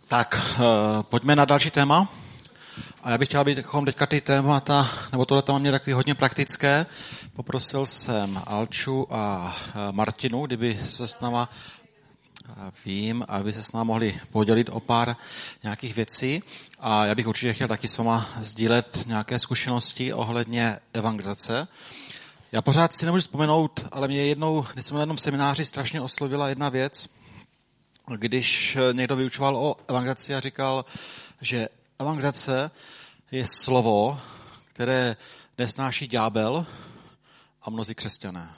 Tak, pojďme na další téma. A já bych chtěl, abychom teďka ty témata, nebo tohle téma mě takový hodně praktické. Poprosil jsem Alču a Martinu, kdyby se s náma, aby se s náma mohli podělit o pár nějakých věcí. A já bych určitě chtěl taky s váma sdílet nějaké zkušenosti ohledně evangelizace. Já pořád si nemůžu vzpomenout, ale mě jednou, když jsem na jednom semináři, strašně oslovila jedna věc, když někdo vyučoval o evangelizaci a říkal, že evangelizace je slovo, které nesnáší ďábel a mnozí křesťané.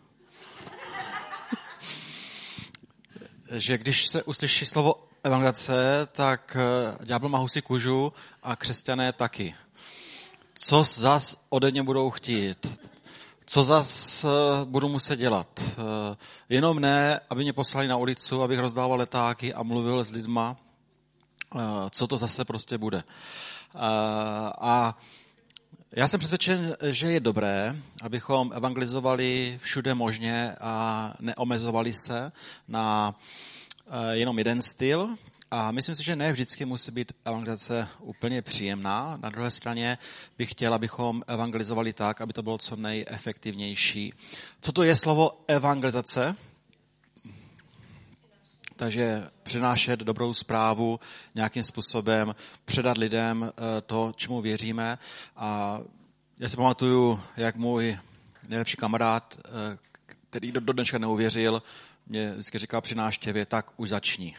Že když se uslyší slovo evangelizace, tak ďábel má husí kůžu a křesťané taky. Co zas ode mě budou chtít? Co zas budu muset dělat? Jenom ne, aby mě poslali na ulicu, abych rozdával letáky a mluvil s lidma. Co to zase prostě bude? A já jsem přesvědčen, že je dobré, abychom evangelizovali všude možně a neomezovali se na jenom jeden styl. A myslím si, že ne vždycky musí být evangelizace úplně příjemná. Na druhé straně bych chtěl, abychom evangelizovali tak, aby to bylo co nejefektivnější. Co to je slovo evangelizace? Takže přinášet dobrou zprávu nějakým způsobem, předat lidem to, čemu věříme. A já si pamatuju, jak můj nejlepší kamarád, který do dneška neuvěřil, mě vždycky říkal při návštěvě, tak už začni.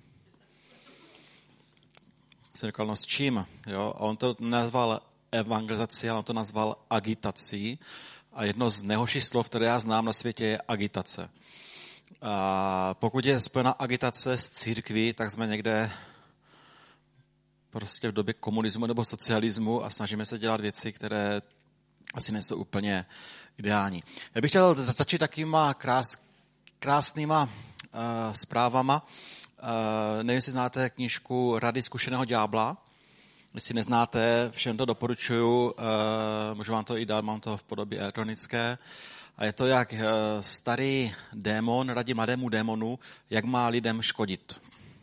Jsem říkal, no s čím? Jo? A on to nazval evangelizací, ale on to nazval agitací. A jedno z nejhorších slov, které já znám na světě, je agitace. A pokud je spojena agitace s církví, tak jsme někde prostě v době komunismu nebo socialismu a snažíme se dělat věci, které asi nejsou úplně ideální. Já bych chtěl začít takýma krásnýma zprávama. Nevím, jestli znáte knížku Rady zkušeného ďábla. Jestli neznáte, všem to doporučuju. Můžu vám to i dát, mám to v podobě elektronické. A je to, jak starý démon radí mladému démonu, jak má lidem škodit.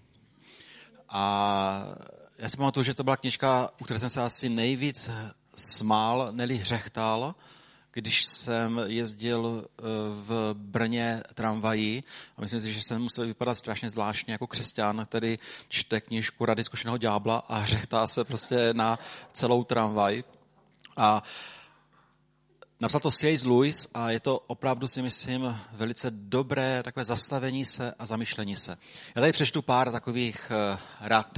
A já si pamatuju, že to byla knížka, u které jsem se asi nejvíc smál, neli hřechtal, když jsem jezdil v Brně tramvají. A myslím si, že jsem musel vypadat strašně zvláštně jako křesťan, který čte knížku Rady zkušeného ďábla a hřechtá se prostě na celou tramvaj. A napsal to C.S. Lewis a je to opravdu, si myslím, velice dobré takové zastavení se a zamyšlení se. Já tady přečtu pár takových rad.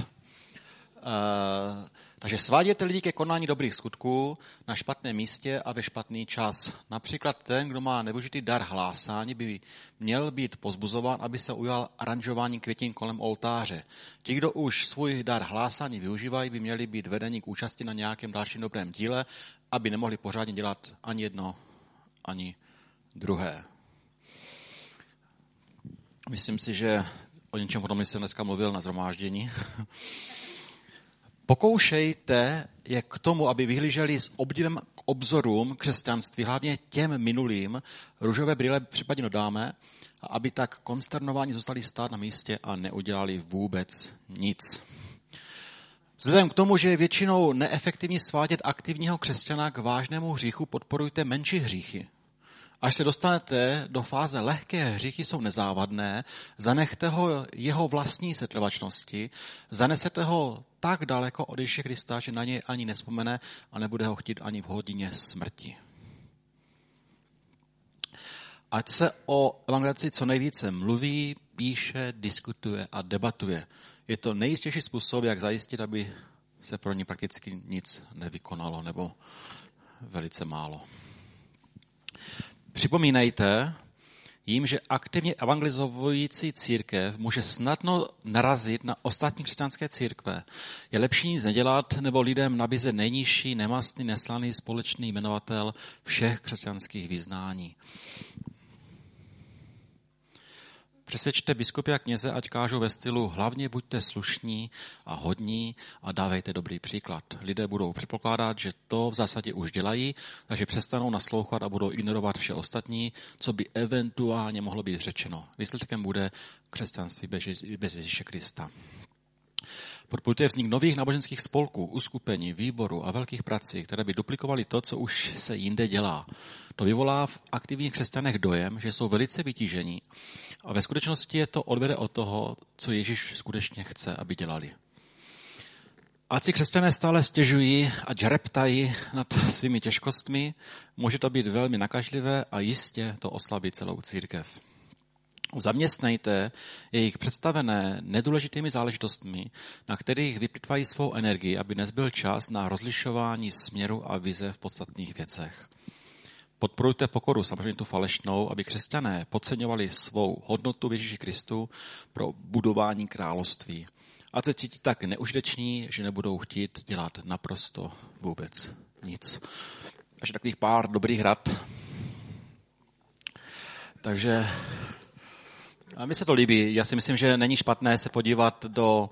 Takže sváděte lidi ke konání dobrých skutků na špatném místě a ve špatný čas. Například ten, kdo má nevyužitý dar hlásání, by měl být pozbuzován, aby se ujal aranžování květin kolem oltáře. Ti, kdo už svůj dar hlásání využívají, by měli být vedeni k účasti na nějakém dalším dobrém díle, aby nemohli pořádně dělat ani jedno, ani druhé. Myslím si, že o něčem podobném jsem dneska mluvil na shromáždění. Pokoušejte je k tomu, aby vyhlíželi s obdivem k obzorům křesťanství, hlavně těm minulým, růžové brýle případně dodáme, a aby tak konsternováni zůstali stát na místě a neudělali vůbec nic. Vzhledem k tomu, že je většinou neefektivní svádět aktivního křesťana k vážnému hříchu, podporujte menší hříchy. Až se dostanete do fáze lehké hříchy jsou nezávadné, zanechte ho jeho vlastní setrvačnosti, zanesete ho tak daleko od Ježíše Krista, že na něj ani nevzpomene a nebude ho chtít ani v hodině smrti. Ať se o evangelizaci co nejvíce mluví, píše, diskutuje a debatuje. Je to nejistější způsob, jak zajistit, aby se pro ní prakticky nic nevykonalo nebo velice málo. Připomínejte jim, že aktivně evangelizující církev může snadno narazit na ostatní křesťanské církve. Je lepší nic nedělat nebo lidem nabízet nejnižší, nemastný, neslaný společný jmenovatel všech křesťanských vyznání. Přesvědčte biskupy a kněze, ať kážou ve stylu hlavně buďte slušní a hodní a dávejte dobrý příklad. Lidé budou předpokládat, že to v zásadě už dělají, takže přestanou naslouchat a budou ignorovat vše ostatní, co by eventuálně mohlo být řečeno. Výsledkem bude křesťanství bez Ježíše Krista. Podporujte vznik nových náboženských spolků, uskupení, výborů a velkých prací, které by duplikovaly to, co už se jinde dělá. To vyvolá v aktivních křesťanech dojem, že jsou velice vytížení a ve skutečnosti je to odvede od toho, co Ježíš skutečně chce, aby dělali. Ať si křesťané stále stěžují a reptají nad svými těžkostmi, může to být velmi nakažlivé a jistě to oslabí celou církev. Zaměstnejte jejich představené nedůležitými záležitostmi, na kterých vyplýtvají svou energii, aby nezbyl čas na rozlišování směru a vize v podstatných věcech. Podporujte pokoru, samozřejmě tu falešnou, aby křesťané podceňovali svou hodnotu v Ježíši Kristu pro budování království. Ať se cítí tak neužiteční, že nebudou chtít dělat naprosto vůbec nic. Takže takových pár dobrých rad. Takže a mně se to líbí. Já si myslím, že není špatné se podívat do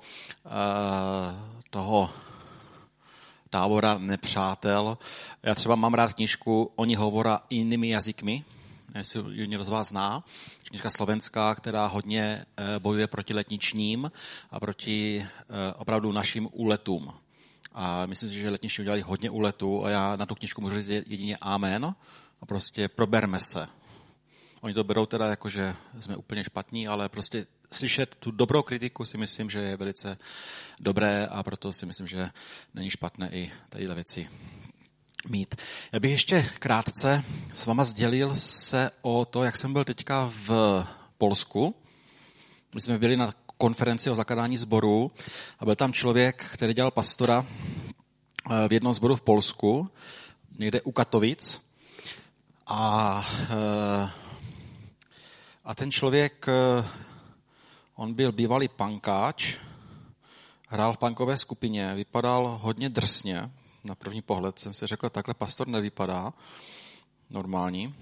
toho tábora nepřátel. Já třeba mám rád knížku Oni hovorá jinými jazykmi, jestli ji někdo z vás zná. Knížka slovenská, která hodně bojuje proti letničním a proti opravdu našim úletům. A myslím si, že letniční udělali hodně úletů a já na tu knížku můžu říct jedině amen a prostě proberme se. Oni to berou teda jako, že jsme úplně špatní, ale prostě slyšet tu dobrou kritiku si myslím, že je velice dobré a proto si myslím, že není špatné i tadyhle věci mít. Já bych ještě krátce s váma sdělil se o to, jak jsem byl teďka v Polsku. My jsme byli na konferenci o zakládání sboru a byl tam člověk, který dělal pastora v jednom sboru v Polsku, někde u Katovic. A ten člověk, on byl bývalý punkáč, hrál v punkové skupině, vypadal hodně drsně. Na první pohled jsem si řekl, takhle pastor nevypadá normální.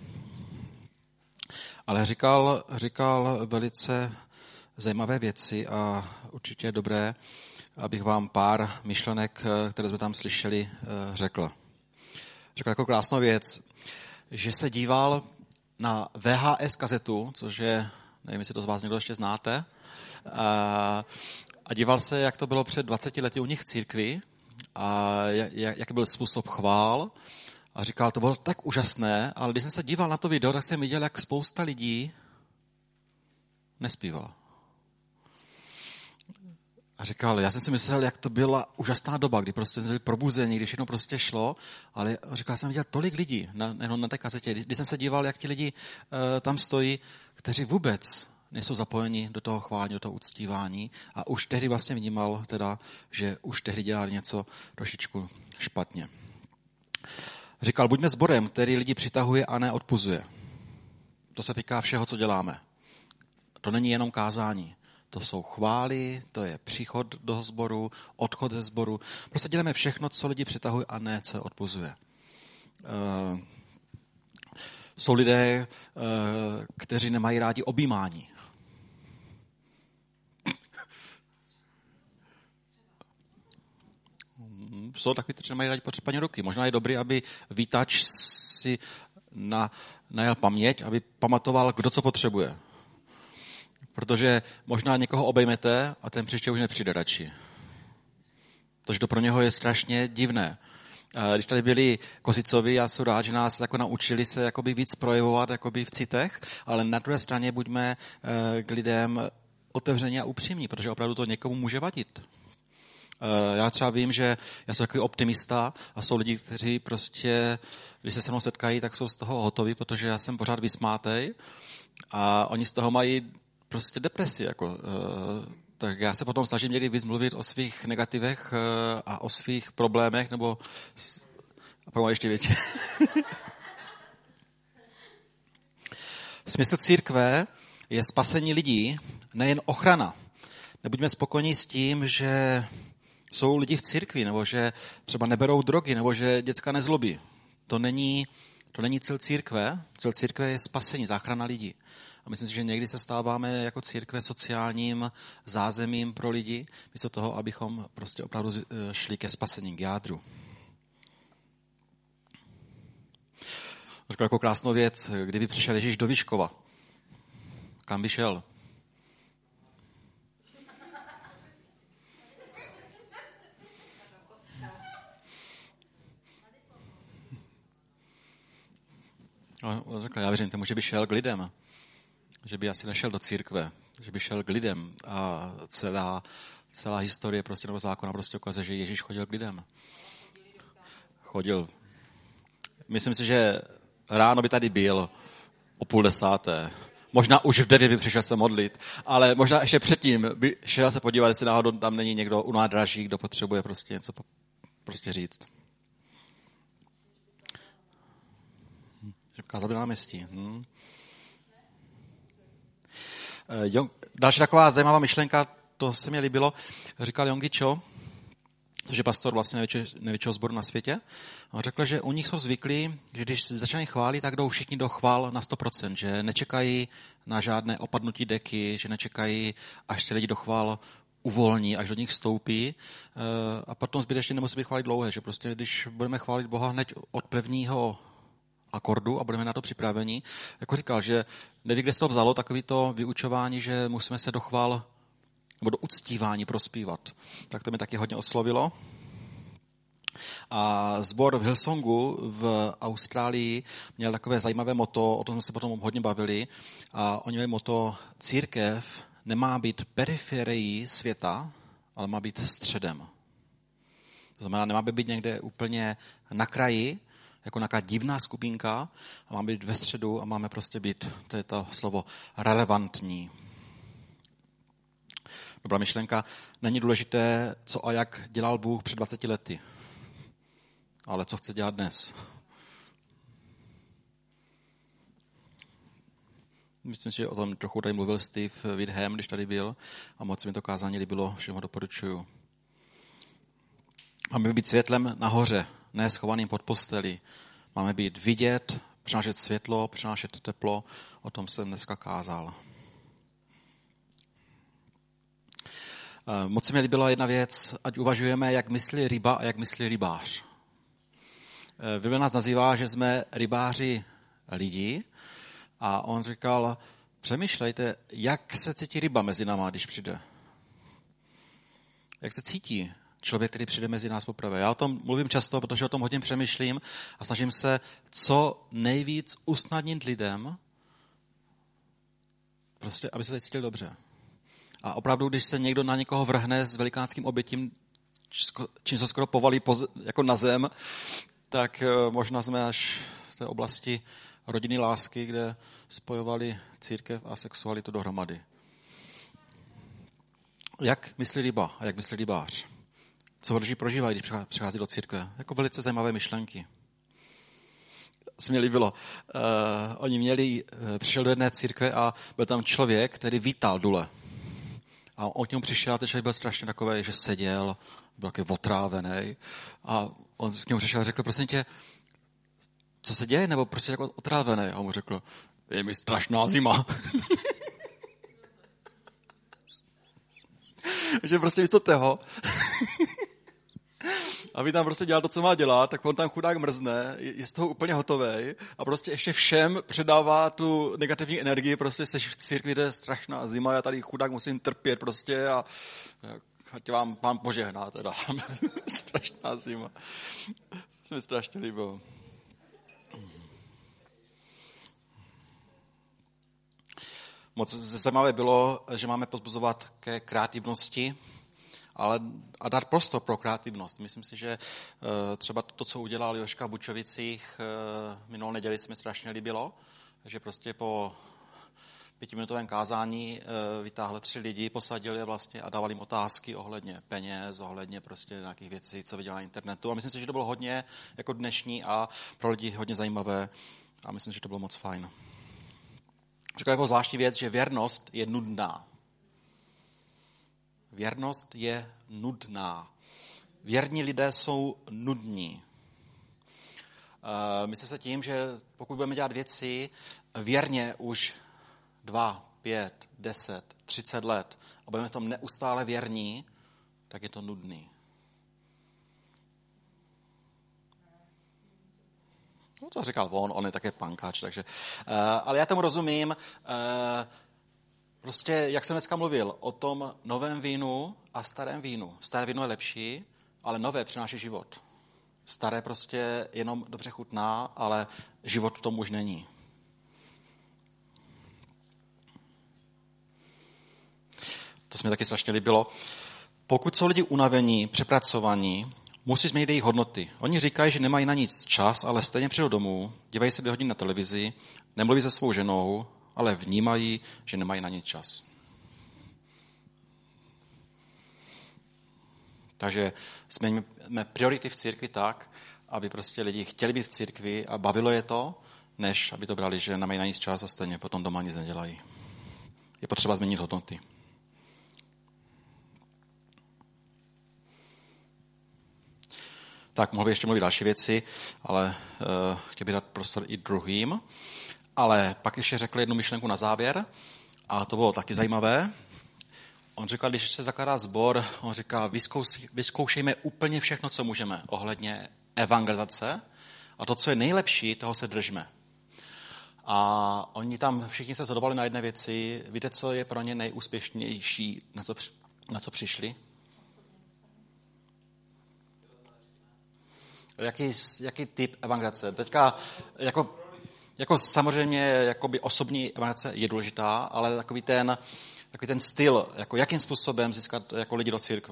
Ale říkal velice zajímavé věci a určitě je dobré, abych vám pár myšlenek, které jsme tam slyšeli, řekl. Řekl jako krásnou věc, že se díval na VHS kazetu, což je, nevím, jestli to z vás někdo ještě znáte, a díval se, jak to bylo před 20 lety u nich v církvi a jaký byl způsob chvál a říkal, to bylo tak úžasné, ale když jsem se díval na to video, tak jsem viděl, jak spousta lidí nespívá. A říkal, já jsem si myslel, jak to byla úžasná doba, kdy prostě byli probuzení, kdy všechno prostě šlo, ale říkal, jsem viděl tolik lidí na té kazetě. Když jsem se díval, jak ti lidi tam stojí, kteří vůbec nejsou zapojeni do toho chválení, do toho uctívání a už tehdy vlastně vnímal teda, že už tehdy dělali něco trošičku špatně. Říkal, buďme sborem, který lidi přitahuje a ne odpuzuje. To se týká všeho, co děláme. To není jenom kázání. To jsou chvály, to je příchod do sboru, odchod ze sboru. Prostě děláme všechno, co lidi přitahuje a ne, co odpuzuje. Jsou lidé, kteří nemají rádi objímání. Jsou takový, kteří nemají rádi potřebání ruky. Možná je dobrý, aby vítač si najel paměť, aby pamatoval, kdo co potřebuje. Protože možná někoho obejmete a ten příště už nepřijde radši. Protože to pro něho je strašně divné. Když tady byli Kozicovi, já jsem rád, že nás jako naučili se jakoby víc projevovat jakoby v citech, ale na druhé straně buďme k lidem otevření a upřímní, protože opravdu to někomu může vadit. Já třeba vím, že já jsem takový optimista a jsou lidi, kteří prostě, když se mnou setkají, tak jsou z toho hotoví, protože já jsem pořád vysmátej a oni z toho mají prostě depresi. Tak já se potom snažím někdy víc mluvit o svých negativech a o svých problémech, nebo a pak mám ještě větší. Smysl církve je spasení lidí, nejen ochrana. Nebuďme spokojení s tím, že jsou lidi v církvi, nebo že třeba neberou drogy, nebo že děcka nezlobí. To není cíl církve. Cíl církve je spasení, záchrana lidí. A myslím si, že někdy se stáváme jako církve sociálním zázemím pro lidi, místo toho, abychom prostě opravdu šli ke spasení, k jádru. Řekl jako krásnou věc, kdyby přišel Ježíš do Vyškova. Kam by šel? On řekl, já věřím tomu, že by šel k lidem. Že by asi nešel do církve. Že by šel k lidem. A celá historie prostě nebo zákona prostě ukazuje, že Ježíš chodil k lidem. Chodil. Myslím si, že ráno by tady byl o 9:30. Možná už v 9 by přišel se modlit, ale možná ještě předtím by šel se podívat, jestli náhodou tam není někdo u nádraží, kdo potřebuje prostě něco prostě říct. Kázal by na náměstí. Další taková zajímavá myšlenka, to se mi líbilo, říkal Yonggi Cho, což je pastor vlastně největšího sboru na světě. On řekl, že u nich jsou zvyklí, že když začínají chválit, tak jdou všichni do chvál na 100%, že nečekají na žádné opadnutí deky, že nečekají, až se lidi do chvál uvolní, až do nich vstoupí a potom zbytečně nemusí být chválit dlouhé, že prostě když budeme chválit Boha hned od prvního akordu a budeme na to připraveni, jako říkal, že neví, kde se to vzalo, takový to vyučování, že musíme se do chvál nebo do uctívání prospívat. Tak to mě taky hodně oslovilo. A sbor v Hillsongu v Austrálii měl takové zajímavé motto, o tom jsme se potom hodně bavili, a oni měli motto: církev nemá být periferií světa, ale má být středem. To znamená, nemá být někde úplně na kraji, jako nějaká divná skupinka, a máme být ve středu a máme prostě být, to je to slovo, relevantní. Dobrá myšlenka. Není důležité, co a jak dělal Bůh před 20 lety, ale co chce dělat dnes. Myslím, že o tom trochu tady mluvil Steve Whitham, když tady byl, a moc mi to kázání líbilo, všem ho doporučuju. Máme být světlem nahoře, ne schovaným pod posteli. Máme být vidět, přinášet světlo, přinášet teplo. O tom jsem dneska kázal. Moc se mi líbila jedna věc, ať uvažujeme, jak myslí ryba a jak myslí rybář. Bible nás nazývá, že jsme rybáři lidí, a on říkal, přemýšlejte, jak se cítí ryba mezi náma, když přijde. Jak se cítí člověk, který přijde mezi nás poprvé. Já o tom mluvím často, protože o tom hodně přemýšlím a snažím se co nejvíc usnadnit lidem, prostě, aby se tady cítili dobře. A opravdu, když se někdo na někoho vrhne s velikánským obětím, čím se skoro povalí jako na zem, tak možná jsme až v té oblasti rodinné lásky, kde spojovali církev a sexualitu dohromady. Jak myslí ryba a jak myslí rybář? Co lidi prožívají, když přichází do církve? Jako velice zajímavé myšlenky. Se mi líbilo. Přišel do jedné církve a byl tam člověk, který vítal dule. A on k němu přišel a ten člověk byl strašně takový, že seděl, byl takový otrávený. A on k němu přišel a řekl, prosím tě, co se děje, nebo prostě jako otrávený? A on mu řekl, je mi strašná zima. Že prostě místo toho, aby tam prostě dělal to, co má dělat, tak on tam chudák mrzne, je z toho úplně hotovej a prostě ještě všem předává tu negativní energii, prostě seš v církvi, to je strašná zima, já tady chudák musím trpět prostě a ať vám Pán požehná teda. Strašná zima. To se mi strašně líbilo. Moc zajímavé bylo, že máme pozbuzovat ke kreativnosti, ale a dát prostor pro kreativnost. Myslím si, že třeba to, co udělal Jožka v Bučovicích minulou neděli, se mi strašně líbilo, že prostě po 5minutovém kázání vytáhli 3 lidi, posadili je vlastně a dávali jim otázky ohledně peněz, ohledně prostě nějakých věcí, co viděl na internetu. A myslím si, že to bylo hodně jako dnešní a pro lidi hodně zajímavé a myslím, že to bylo moc fajn. Řekl jako zvláštní věc, že věrnost je nudná. Věrnost je nudná. Věrní lidé jsou nudní. Myslím se tím, že pokud budeme dělat věci věrně už 2, 5, 10, 30 let a budeme v tom neustále věrní, tak je to nudný. No to říkal on je také pankáč, takže, ale já tomu rozumím. Prostě, jak jsem dneska mluvil, o tom novém vínu a starém vínu. Staré víno je lepší, ale nové přináší život. Staré prostě jenom dobře chutná, ale život v tom už není. To se mi taky strašně líbilo. Pokud jsou lidi unavení, přepracovaní, musí změnit jejich hodnoty. Oni říkají, že nemají na nic čas, ale stejně přijdou domů, dívají se 2 hodiny na televizi, nemluví se svou ženou, ale vnímají, že nemají na nic čas. Takže změníme priority v církvi tak, aby prostě lidi chtěli být v církvi a bavilo je to, než aby to brali, že nemají na nic čas a stejně potom doma nic nedělají. Je potřeba změnit hodnoty. Tak, mohl bych ještě mluvit další věci, ale chtěl bych dát prostor i druhým. Ale pak ještě řekl jednu myšlenku na závěr a to bylo taky zajímavé. On říkal, když se zakládá sbor, on říká, vyzkoušejme úplně všechno, co můžeme ohledně evangelizace a to, co je nejlepší, toho se držme. A oni tam všichni se shodovali na jedné věci. Víte, co je pro ně nejúspěšnější, na co přišli? Jaký typ evangelizace? Teďka jako samozřejmě jakoby osobní evangelizace je důležitá, ale takový ten styl, jako jakým způsobem získat jako lidi do církve.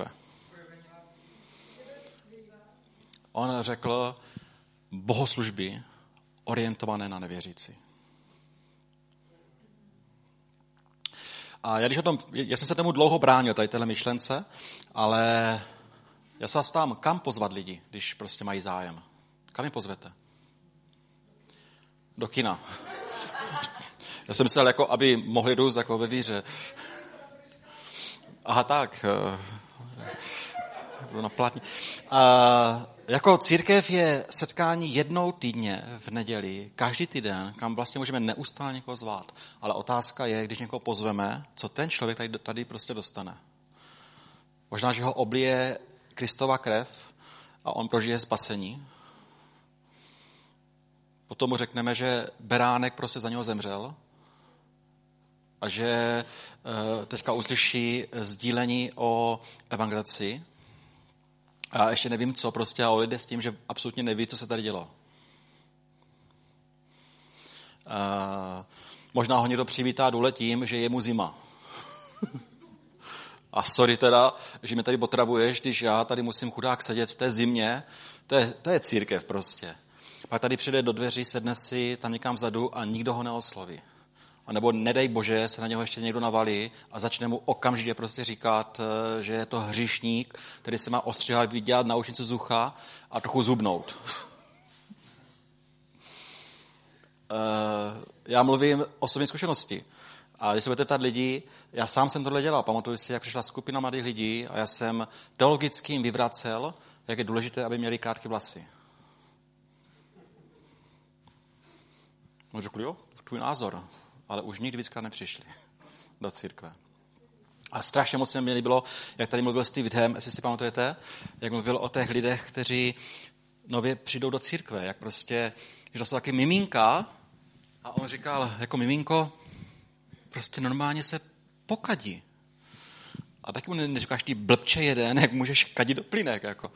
On řekl bohoslužby orientované na nevěřící. A já jsem se tomu dlouho bránil, tady téhle myšlence, ale já se vás ptám, kam pozvat lidi, když prostě mají zájem? Kam je pozvete? Do kina. Já jsem myslel, jako, aby mohli růst jako ve víře. Aha, tak. Budu na plátně. Jako církev je setkání jednou týdně v neděli, každý týden, kam vlastně můžeme neustále někoho zvát. Ale otázka je, když někoho pozveme, co ten člověk tady prostě dostane. Možná, že ho oblije Kristova krev a on prožije spasení. Potom mu řekneme, že beránek prostě za něho zemřel a že teďka uslyší sdílení o evangelizaci. A ještě nevím co, prostě a lidé s tím, že absolutně neví, co se tady dělo. Možná ho někdo přivítá důle tím, že je mu zima. A sorry teda, že mě tady potravuješ, když já tady musím chudák sedět v té zimě. To je církev prostě. Pak tady přijde do dveří, sedne si tam někam vzadu a nikdo ho neosloví. A nebo nedej bože, se na něho ještě někdo navalí a začne mu okamžitě prostě říkat, že je to hříšník, který se má ostříhat, vydělat naušnicu z ucha a trochu zubnout. Já mluvím o osobní zkušenosti. A když se budete ptát lidí, já sám jsem tohle dělal. Pamatuju si, jak přišla skupina mladých lidí a já jsem teologicky jim vyvracel, jak je důležité, aby měli krátké vlasy. On řekl, jo, tvůj názor. Ale už nikdy víckrát nepřišli do církve. A strašně moc se mi líbilo, jak tady mluvil Steve Ham, jestli si pamatujete, jak mluvil o těch lidech, kteří nově přijdou do církve, jak prostě, že to jsou taky miminka a on říkal, jako miminko, prostě normálně se pokadí. A taky mu neříkáš, ty blbče jeden, jak můžeš kadit do plynek, jako.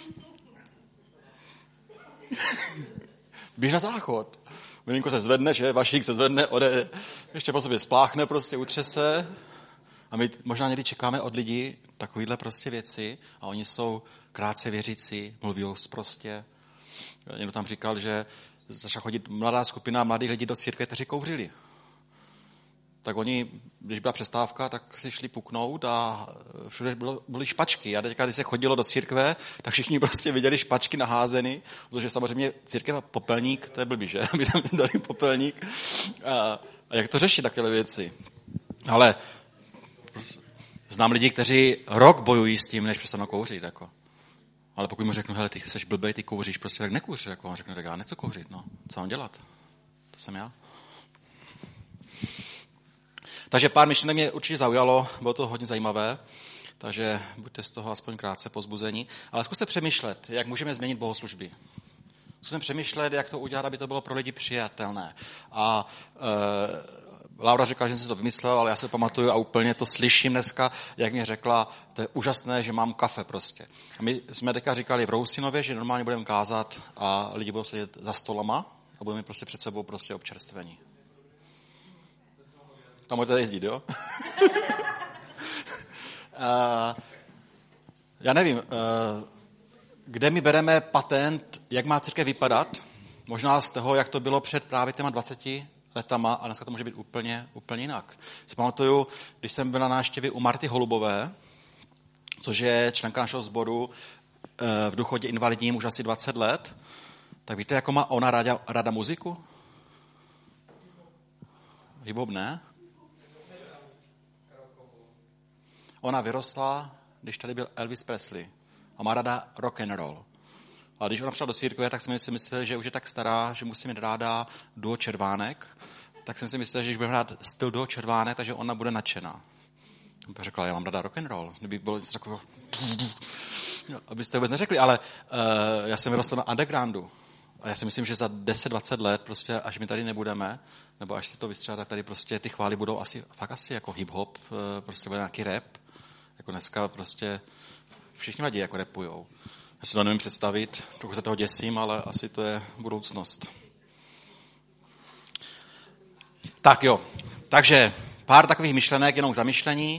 Běž na záchod. Miminko se zvedne, že? Vašík se zvedne, odejde, ještě po sobě spláchne, prostě utřese. A my možná někdy čekáme od lidí takovýhle prostě věci a oni jsou krátce věřící, mluví prostě. Někdo tam říkal, že začala chodit mladá skupina mladých lidí do církve, kteří kouřili. Tak oni, když byla přestávka, tak si šli puknout a všude byly špačky. A teďka, když se chodilo do církve, tak všichni prostě viděli špačky naházeny, protože samozřejmě církev a popelník, to je blbý, že? By tam dali popelník. A jak to řešit takové věci? Ale znám lidi, kteří rok bojují s tím, než přestanou kouřit. Jako. Ale pokud mu řeknu, hele, ty jsi blbej, ty kouříš, prostě tak nekouř. Jako. On řekne, tak já nechci kouřit, no. Co mám dělat? To jsem já. Takže pár myšlenek mě určitě zaujalo, bylo to hodně zajímavé, takže buďte z toho aspoň krátce pozbuzení. Ale zkuste přemýšlet, jak můžeme změnit bohoslužby. Zkuste přemýšlet, jak to udělat, aby to bylo pro lidi přijatelné. A Laura říkala, že jsem si to vymyslel, ale já se pamatuju a úplně to slyším dneska, jak mě řekla, to je úžasné, že mám kafe prostě. A my jsme teďka říkali v Rousinově, že normálně budeme kázat a lidi budou sedět za stolama a budeme prostě před sebou prostě občerstvení. Tam můžete jezdit, jo? Já nevím, kde my bereme patent, jak má církev vypadat, možná z toho, jak to bylo před právě těma 20 letama, a dneska to může být úplně jinak. Si pamatuju, když jsem byl na návštěvě u Marty Holubové, což je členka našeho sboru v důchodě invalidním už asi 20 let, tak víte, jako má ona ráda muziku? Hip-hop, ne? Ona vyrostla, když tady byl Elvis Presley a má ráda rock and roll. Ale když ona přišla do církve, tak jsem si myslel, že už je tak stará, že musí mít ráda duo Červánek. Tak jsem si myslel, že když bude hrát styl duo Červánek, takže ona bude nadšená. A řekla, já mám ráda rock and roll. Kdyby bylo něco takového, abyste vůbec neřekli, ale já jsem vyrostl na undergroundu. A já si myslím, že za 10-20 let, prostě, až my tady nebudeme, nebo až se to vystřelá, tak tady prostě ty chvály budou asi jako hip-hop, prostě bude nějaký rap. Jako dneska prostě všichni lidi jako rapujou. Já si to nevím představit, trochu se toho děsím, ale asi to je budoucnost. Tak jo, takže pár takových myšlenek, jenom k zamyšlení.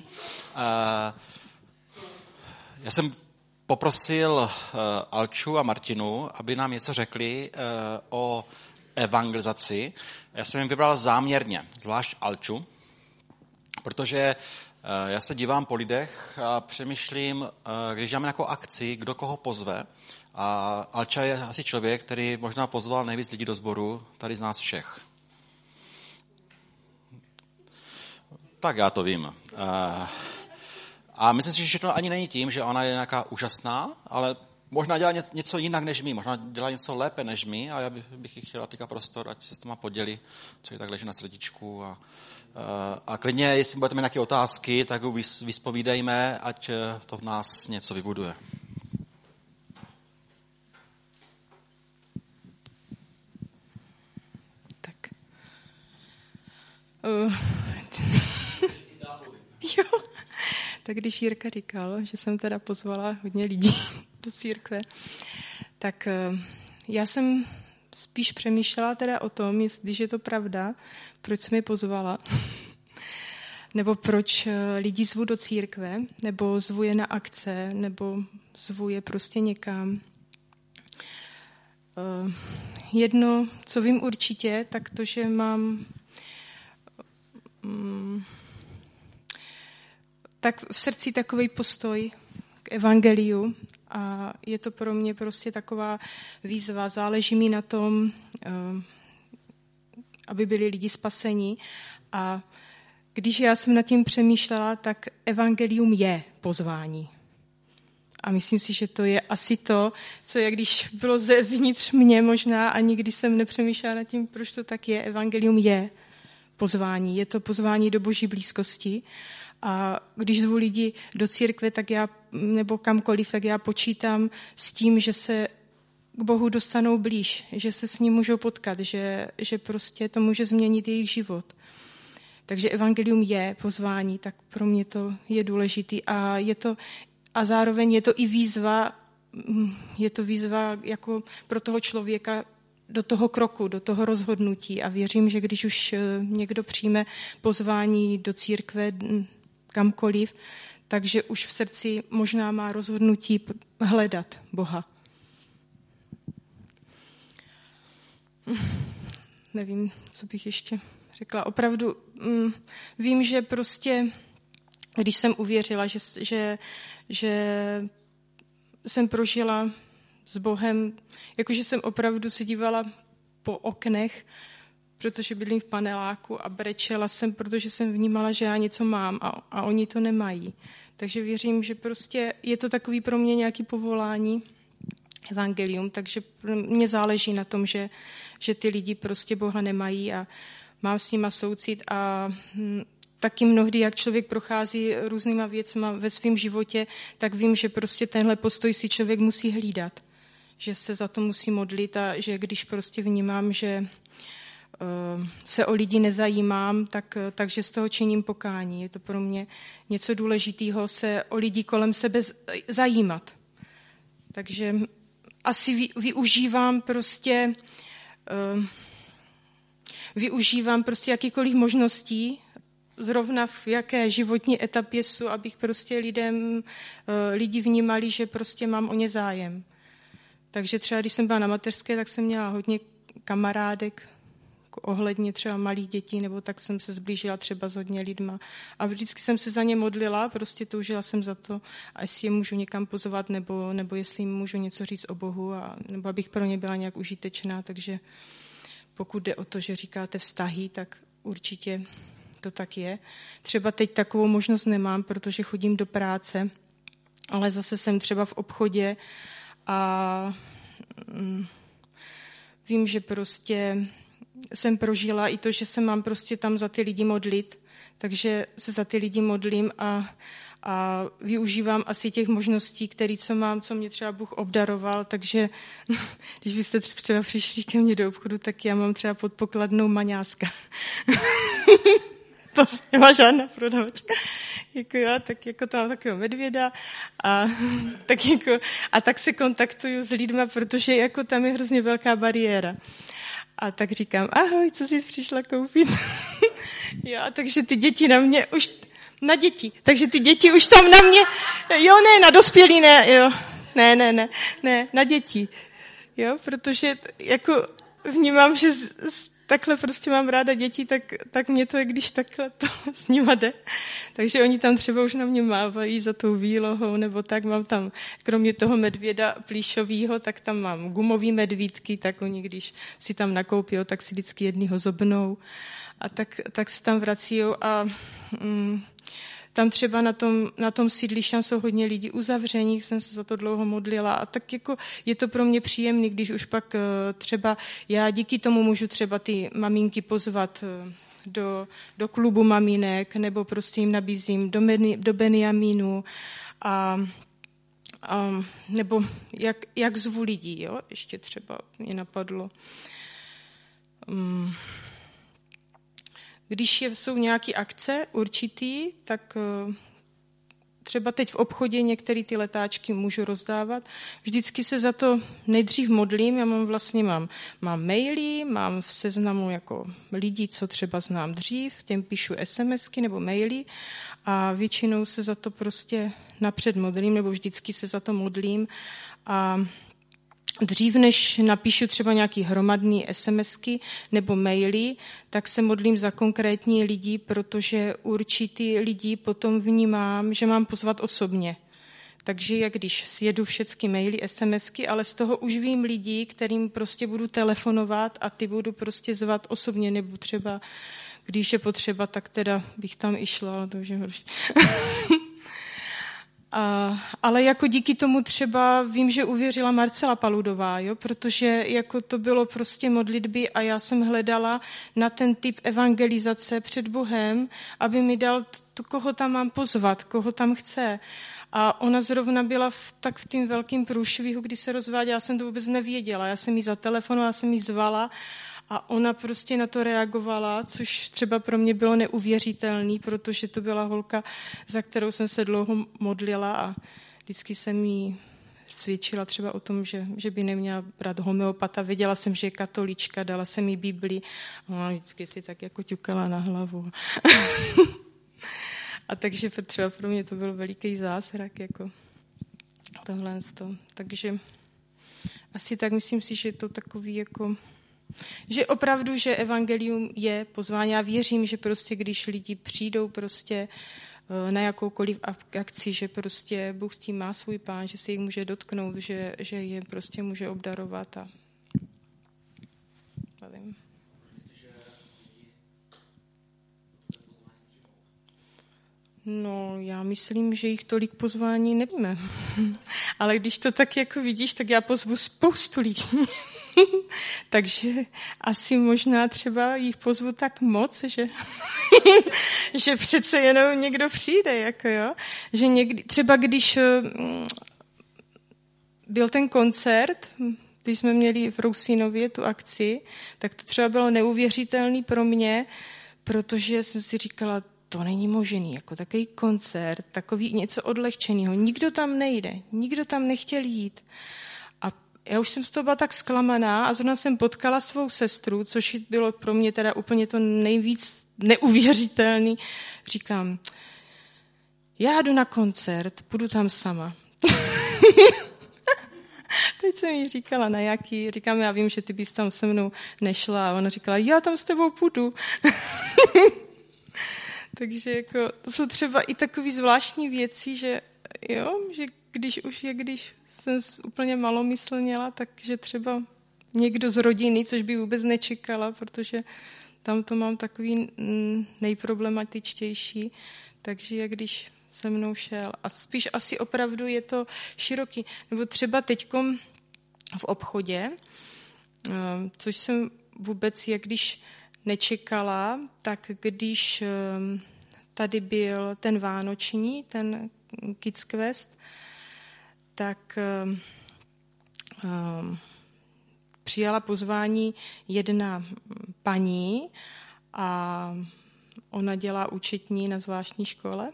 Já jsem poprosil Alču a Martinu, aby nám něco řekli o evangelizaci. Já jsem jim vybral záměrně, zvlášť Alču, protože já se dívám po lidech a přemýšlím, když děláme nějakou akci, kdo koho pozve. A Alča je asi člověk, který možná pozval nejvíc lidí do sboru, tady z nás všech. Tak já to vím. A myslím si, že to ani není tím, že ona je nějaká úžasná, ale možná dělá něco jinak než my, možná dělá něco lépe než my a já bych jí chtěla týka prostor, ať se s těma podělí, co jí tak leží na srdíčku. A klidně, jestli budete mít nějaké otázky, tak ho vyspovídejme, ať to v nás něco vybuduje. Tak. Jo. Tak když Jirka říkal, že jsem teda pozvala hodně lidí do církve, tak já jsem spíš přemýšlela teda o tom, když je to pravda, proč jsem je pozvala, nebo proč lidi zvu do církve, nebo zvu je na akce, nebo zvu je prostě někam. Jedno, co vím určitě, tak to, že mám tak v srdci takový postoj k evangeliu a je to pro mě prostě taková výzva. Záleží mi na tom, aby byli lidi spaseni. A když já jsem nad tím přemýšlela, tak evangelium je pozvání. A myslím si, že to je asi to, co jak když bylo zevnitř mě možná a nikdy jsem nepřemýšlela nad tím, proč to tak je. Evangelium je pozvání. Je to pozvání do Boží blízkosti. A když zvu lidi do církve, tak já, nebo kamkoliv, tak já počítám s tím, že se k Bohu dostanou blíž, že se s ním můžou potkat, že prostě to může změnit jejich život. Takže evangelium je pozvání, tak pro mě to je důležitý a zároveň je to i výzva, jako pro toho člověka do toho kroku, do toho rozhodnutí a věřím, že když už někdo přijme pozvání do církve kamkoliv, takže už v srdci možná má rozhodnutí hledat Boha. Nevím, co bych ještě řekla. Opravdu vím, že prostě, když jsem uvěřila, že jsem prožila s Bohem, jakože jsem opravdu se dívala po oknech, protože bydlím v paneláku a brečela jsem, protože jsem vnímala, že já něco mám a oni to nemají. Takže věřím, že prostě je to takový pro mě nějaký povolání, evangelium, takže mně záleží na tom, že ty lidi prostě Boha nemají a mám s nima soucit a taky mnohdy, jak člověk prochází různýma věcma ve svém životě, tak vím, že prostě tenhle postoj si člověk musí hlídat, že se za to musí modlit a že když prostě vnímám, že se o lidi nezajímám, takže z toho činím pokání. Je to pro mě něco důležitého se o lidi kolem sebe zajímat. Takže asi využívám prostě jakýkoliv možností, zrovna v jaké životní etapě jsou, abych prostě lidi vnímali, že prostě mám o ně zájem. Takže třeba, když jsem byla na mateřské, tak jsem měla hodně kamarádek, ohledně třeba malých dětí, nebo tak jsem se zblížila třeba s hodně lidma. A vždycky jsem se za ně modlila, prostě toužila jsem za to, a jestli je můžu někam pozvat, nebo jestli jim můžu něco říct o Bohu, nebo abych pro ně byla nějak užitečná. Takže pokud jde o to, že říkáte vztahy, tak určitě to tak je. Třeba teď takovou možnost nemám, protože chodím do práce, ale zase jsem třeba v obchodě a vím, že prostě jsem prožila i to, že se mám prostě tam za ty lidi modlit, takže se za ty lidi modlím a využívám asi těch možností, co mě třeba Bůh obdaroval, takže když byste třeba přišli ke mně do obchodu, tak já mám třeba pod pokladnou maňáska. To nemá žádná prodavačka. Tak tam mám takového medvěda a tak se kontaktuju s lidma, protože jako tam je hrozně velká bariéra. A tak říkám, ahoj, co jsi přišla koupit? Jo, takže ty děti na mě už, na děti, takže ty děti už tam na mě, jo, ne, na dospělí, ne, jo, ne, na děti, jo, protože jako vnímám, že takhle prostě mám ráda děti, tak mě to je, když takhle to s nima jde. Takže oni tam třeba už na mě mávají za tou výlohou, nebo tak mám tam, kromě toho medvěda plíšovýho, tak tam mám gumový medvídky, tak oni, když si tam nakoupí, tak si vždycky jednýho zobnou. A tak se tam vracíjou a tam třeba na tom sídlišti tam jsou hodně lidí uzavření, jsem se za to dlouho modlila a tak jako je to pro mě příjemný, když už pak třeba já díky tomu můžu třeba ty maminky pozvat do klubu maminek, nebo prostě jim nabízím do Benjamínu a nebo jak zvu lidí, jo? Ještě třeba mě napadlo. Když jsou nějaké akce určitý, tak třeba teď v obchodě některé ty letáčky můžu rozdávat. Vždycky se za to nejdřív modlím. Já mám maily, mám v seznamu jako lidí, co třeba znám dřív, těm píšu SMSky nebo maily a většinou se za to prostě napřed modlím, nebo vždycky se za to modlím a dřív, než napíšu třeba nějaký hromadný SMSky nebo maily, tak se modlím za konkrétní lidi, protože určitý lidi potom vnímám, že mám pozvat osobně. Takže jak když sjedu všechny maily, SMSky, ale z toho už vím lidí, kterým prostě budu telefonovat a ty budu prostě zvat osobně, nebo třeba, když je potřeba, tak teda bych tam i šla, ale to už je horší. Ale jako díky tomu třeba vím, že uvěřila Marcela Paludová, jo? Protože jako to bylo prostě modlitby a já jsem hledala na ten typ evangelizace před Bohem, aby mi dal koho tam mám pozvat, koho tam chce. A ona zrovna byla v tím velkým průšvihu, kdy se rozváděla, já jsem to vůbec nevěděla. Já jsem jí zatelefonovala, já jsem jí zvala a ona prostě na to reagovala, což třeba pro mě bylo neuvěřitelný, protože to byla holka, za kterou jsem se dlouho modlila a vždycky jsem jí svědčila třeba o tom, že by neměla brát homeopata. Věděla jsem, že je katolička, dala jsem jí Bibli a ona vždycky si tak jako ťukala na hlavu. A takže třeba pro mě to byl veliký zázrak, jako tohle. Takže asi tak myslím si, že je to takový jako, že opravdu, že evangelium je pozvání. Já věřím, že prostě když lidi přijdou prostě na jakoukoliv akci, že prostě Bůh s tím má svůj plán, že se jich může dotknout, že je prostě může obdarovat a nevím. No, já myslím, že jich tolik pozvání nevíme. Ale když to tak jako vidíš, tak já pozvu spoustu lidí. Takže asi možná třeba jich pozvu tak moc, že přece jenom někdo přijde, jako jo. Že třeba když byl ten koncert když jsme měli v Rousínově tu akci, tak to třeba bylo neuvěřitelný pro mě, protože jsem si říkala, to není možný, jako takový koncert, takový něco odlehčeného. Nikdo tam nejde, nikdo tam nechtěl jít. A já už jsem z toho byla tak zklamaná a zrovna jsem potkala svou sestru, což bylo pro mě teda úplně to nejvíc neuvěřitelný. Říkám, já jdu na koncert, půjdu tam sama. Teď jsem jí říkala, na jaký. Říkám, já vím, že ty bys tam se mnou nešla. A ona říkala, já tam s tebou půjdu. Takže jako, to jsou třeba i takové zvláštní věci, že když jsem úplně malomyslněla, takže třeba někdo z rodiny, což by vůbec nečekala, protože tam to mám takový nejproblematičtější, takže jak když se mnou šel. A spíš asi opravdu je to široký. Nebo třeba teďkom v obchodě, což jsem vůbec, jak když nečekala, tak když tady byl ten vánoční, ten Kids Quest, tak přijala pozvání jedna paní a ona dělá účetní na zvláštní škole.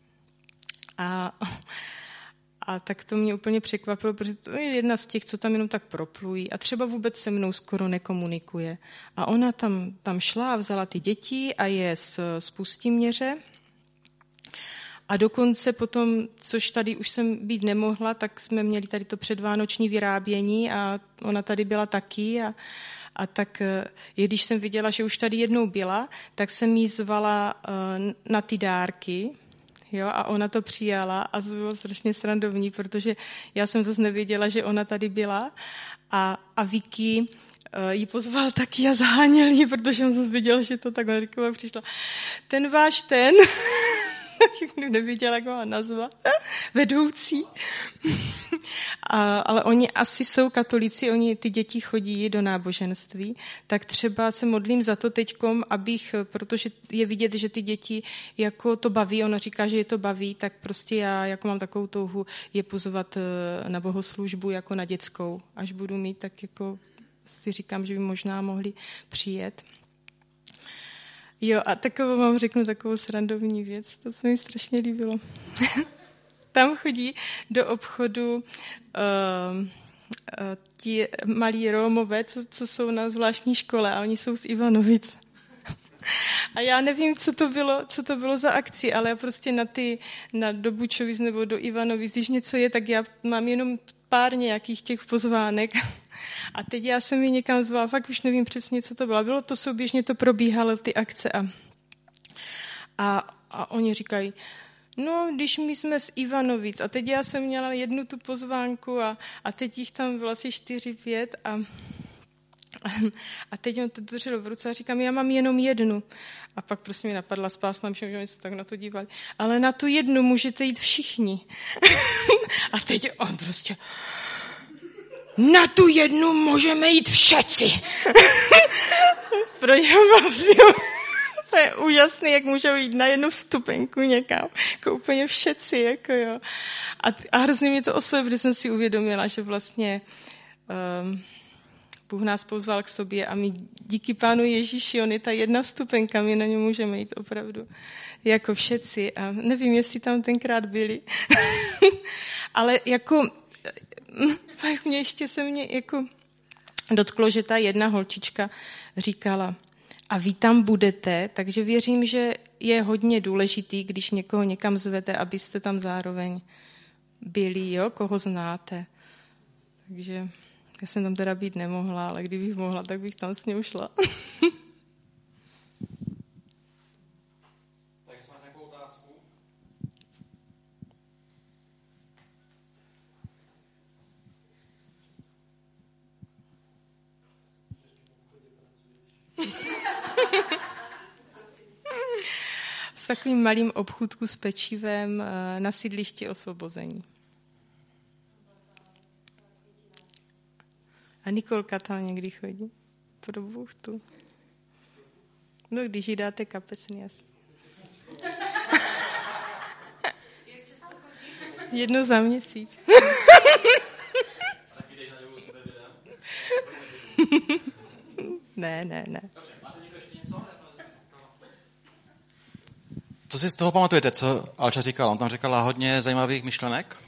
A tak to mě úplně překvapilo, protože to je jedna z těch, co tam jenom tak proplují a třeba vůbec se mnou skoro nekomunikuje. A ona tam šla a vzala ty děti a je z Pustýměře. A dokonce potom, což tady už jsem být nemohla, tak jsme měli tady to předvánoční vyrábění a ona tady byla taky a tak, když jsem viděla, že už tady jednou byla, tak jsem jí zvala na ty dárky. Jo, a ona to přijala a to bylo strašně srandovní, protože já jsem zase nevěděla, že ona tady byla a Vicky ji pozval taky a zaháněl ji, protože on zase viděl, že to tak říkala, přišla. Ten váš nevěděla, jak ho nazvat, vedoucí. Ale oni asi jsou katolíci, oni ty děti chodí do náboženství, tak třeba se modlím za to teďkom, protože je vidět, že ty děti jako to baví, ona říká, že je to baví, tak prostě já jako mám takovou touhu je pozvat na bohoslužbu jako na dětskou. Až budu mít, tak jako si říkám, že by možná mohli přijet. Jo, a takovou vám řeknu takovou srandovní věc, to se mi strašně líbilo. Tam chodí do obchodu ti malí Rómové, co jsou na zvláštní škole a oni jsou z Ivanovic. A já nevím, co to bylo za akci, ale já prostě do Bučovic nebo do Ivanovic, když něco je, tak já mám jenom pár nějakých těch pozvánek. A teď já jsem ji někam zvala, fakt už nevím přesně, co to bylo. Bylo to souběžně, to probíhalo ty akce. A oni říkají, no, když my jsme z Ivanovic a teď já jsem měla jednu tu pozvánku a teď jich tam bylo asi 4-5 a teď on to držel v ruce a říkám, já mám jenom jednu. A pak prostě mi napadla spásna, že oni se tak na to dívali. Ale na tu jednu můžete jít všichni. A teď on prostě, na tu jednu můžeme jít všetci. Pro něho to je úžasný, jak můžou jít na jednu vstupenku někam. Jako úplně všetci, jako jo. A hrozně mě to oslovilo, protože jsem si uvědomila, že vlastně Bůh nás pozval k sobě a my díky Pánu Ježíši, on je ta jedna vstupenka, my na něm můžeme jít opravdu jako všetci. A nevím, jestli tam tenkrát byli. Ale jako mě ještě se mě jako dotklo, že ta jedna holčička říkala, a vy tam budete, takže věřím, že je hodně důležitý, když někoho někam zvete, abyste tam zároveň byli, jo, koho znáte. Takže já jsem tam teda být nemohla, ale kdybych mohla, tak bych tam s ním šla. Tak jsme nějakou otázku? V takovým malým obchůdku s pečivem na sídlišti Osvobození. A Nikolka tam někdy chodí. Pro buchtu. No, když jí dáte kapesný, asi. Jednou za měsíc. Ne. Dobře, máte někdo ještě něco? Co si z toho pamatujete, co Alča říkala? On tam říkala hodně zajímavých myšlenek.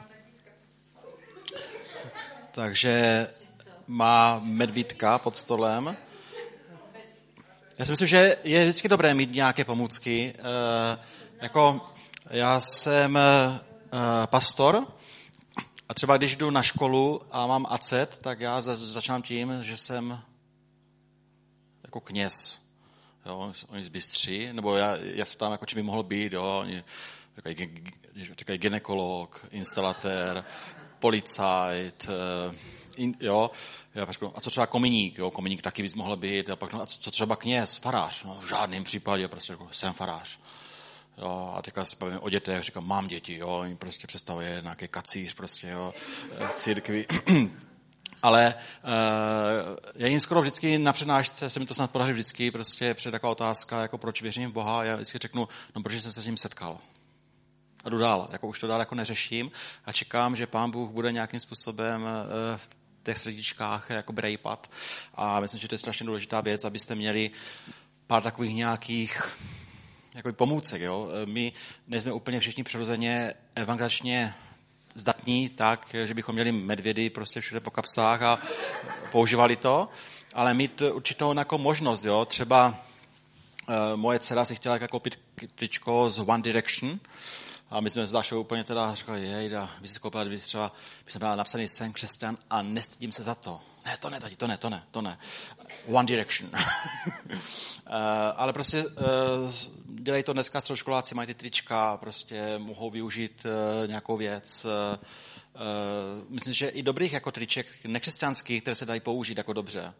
Takže má medvídka pod stolem. Já si myslím, že je vždycky dobré mít nějaké pomůcky. Jako já jsem pastor a třeba když jdu na školu a mám acet, tak já začínám tím, že jsem jako kněz. Jo, oni zbystří, nebo já se ptám, jako čím by mohl být, jo, oni říkají gynekolog, instalatér, policajt, jo, já pak řeknu, a co třeba kominík, jo, kominík taky bys mohl být, a pak, no, a co třeba kněz, farář, no, v žádném případě, prostě řeknu, jsem farář. Jo, a teďka se bavíme o dětech, říkám, mám děti, jo, oni prostě představuje nějaký kacíř, prostě, jo, v církvi. Ale já jim skoro vždycky na přednášce, se mi to snad podaří vždycky, prostě přijde taková otázka, jako proč věřím v Boha, a já vždycky řeknu, no protože jsem se s ním setkal. A jdu dál, jako už to dál jako neřeším a čekám, že Pán Bůh bude nějakým způsobem v těch srdíčkách jako brejpat. A myslím, že to je strašně důležitá věc, abyste měli pár takových nějakých jako pomůcek. Jo? My nejsme úplně všichni přirozeně evangeličně zdatní tak, že bychom měli medvědy prostě všude po kapsách a používali to, ale mít určitou jako možnost. Jo? Třeba moje dcera si chtěla koupit tričko z One Direction a my jsme s Dášou úplně teda říkali, jejda, by si koupila, kdyby třeba by jsem měla napsaný jsem křesťan a nestydím se za to. Ne, to ne, tati, to ne. One Direction. Ale prostě dělají to dneska středoškoláci, mají ty trička, prostě mohou využít nějakou věc. Myslím, že i dobrých jako triček nekřesťanských, které se dají použít jako dobře.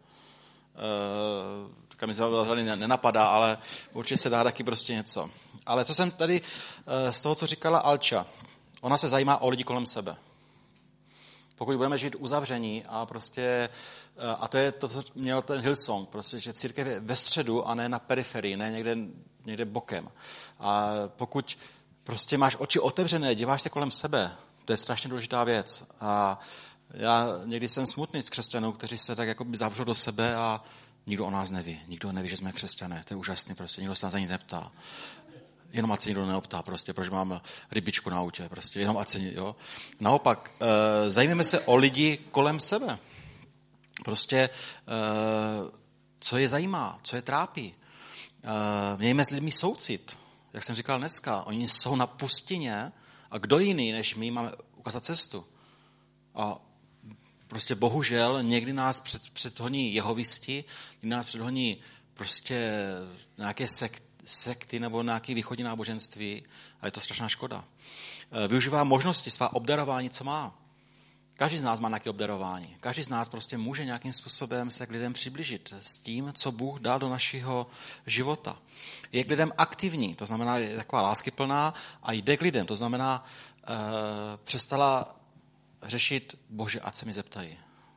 Mi se nenapadá, ale určitě se dá taky prostě něco. Ale co jsem tady z toho, co říkala Alča, ona se zajímá o lidi kolem sebe. Pokud budeme žít uzavření a prostě, a to je to, co měl ten Hillsong, prostě, že církev je ve středu a ne na periferii, ne někde bokem. A pokud prostě máš oči otevřené, díváš se kolem sebe, to je strašně důležitá věc. A já někdy jsem smutný z křesťanů, kteří se tak jako zavřou do sebe a nikdo o nás neví. Nikdo neví, že jsme křesťané. To je úžasný, prostě nikdo se nás ani neptá. Jenom ať se nikdo neoptá, prostě, proč mám rybičku na autě, prostě, jenom ať se, jo. Naopak, zajímáme se o lidi kolem sebe. Prostě, co je zajímá, co je trápí. Mějme s lidmi soucit, jak jsem říkal dneska, oni jsou na pustině a kdo jiný, než my, máme ukázat cestu. A prostě bohužel někdy nás předhoní jehovisti, někdy nás předhoní prostě nějaké sekty nebo nějaké východní náboženství a je to strašná škoda. Využívá možnosti svá obdarování, co má. Každý z nás má nějaké obdarování. Každý z nás prostě může nějakým způsobem se k lidem přiblížit s tím, co Bůh dal do našeho života. Je k lidem aktivní, to znamená, je taková láskyplná a jde k lidem, to znamená, přestala řešit, bože, ať se mi zeptají.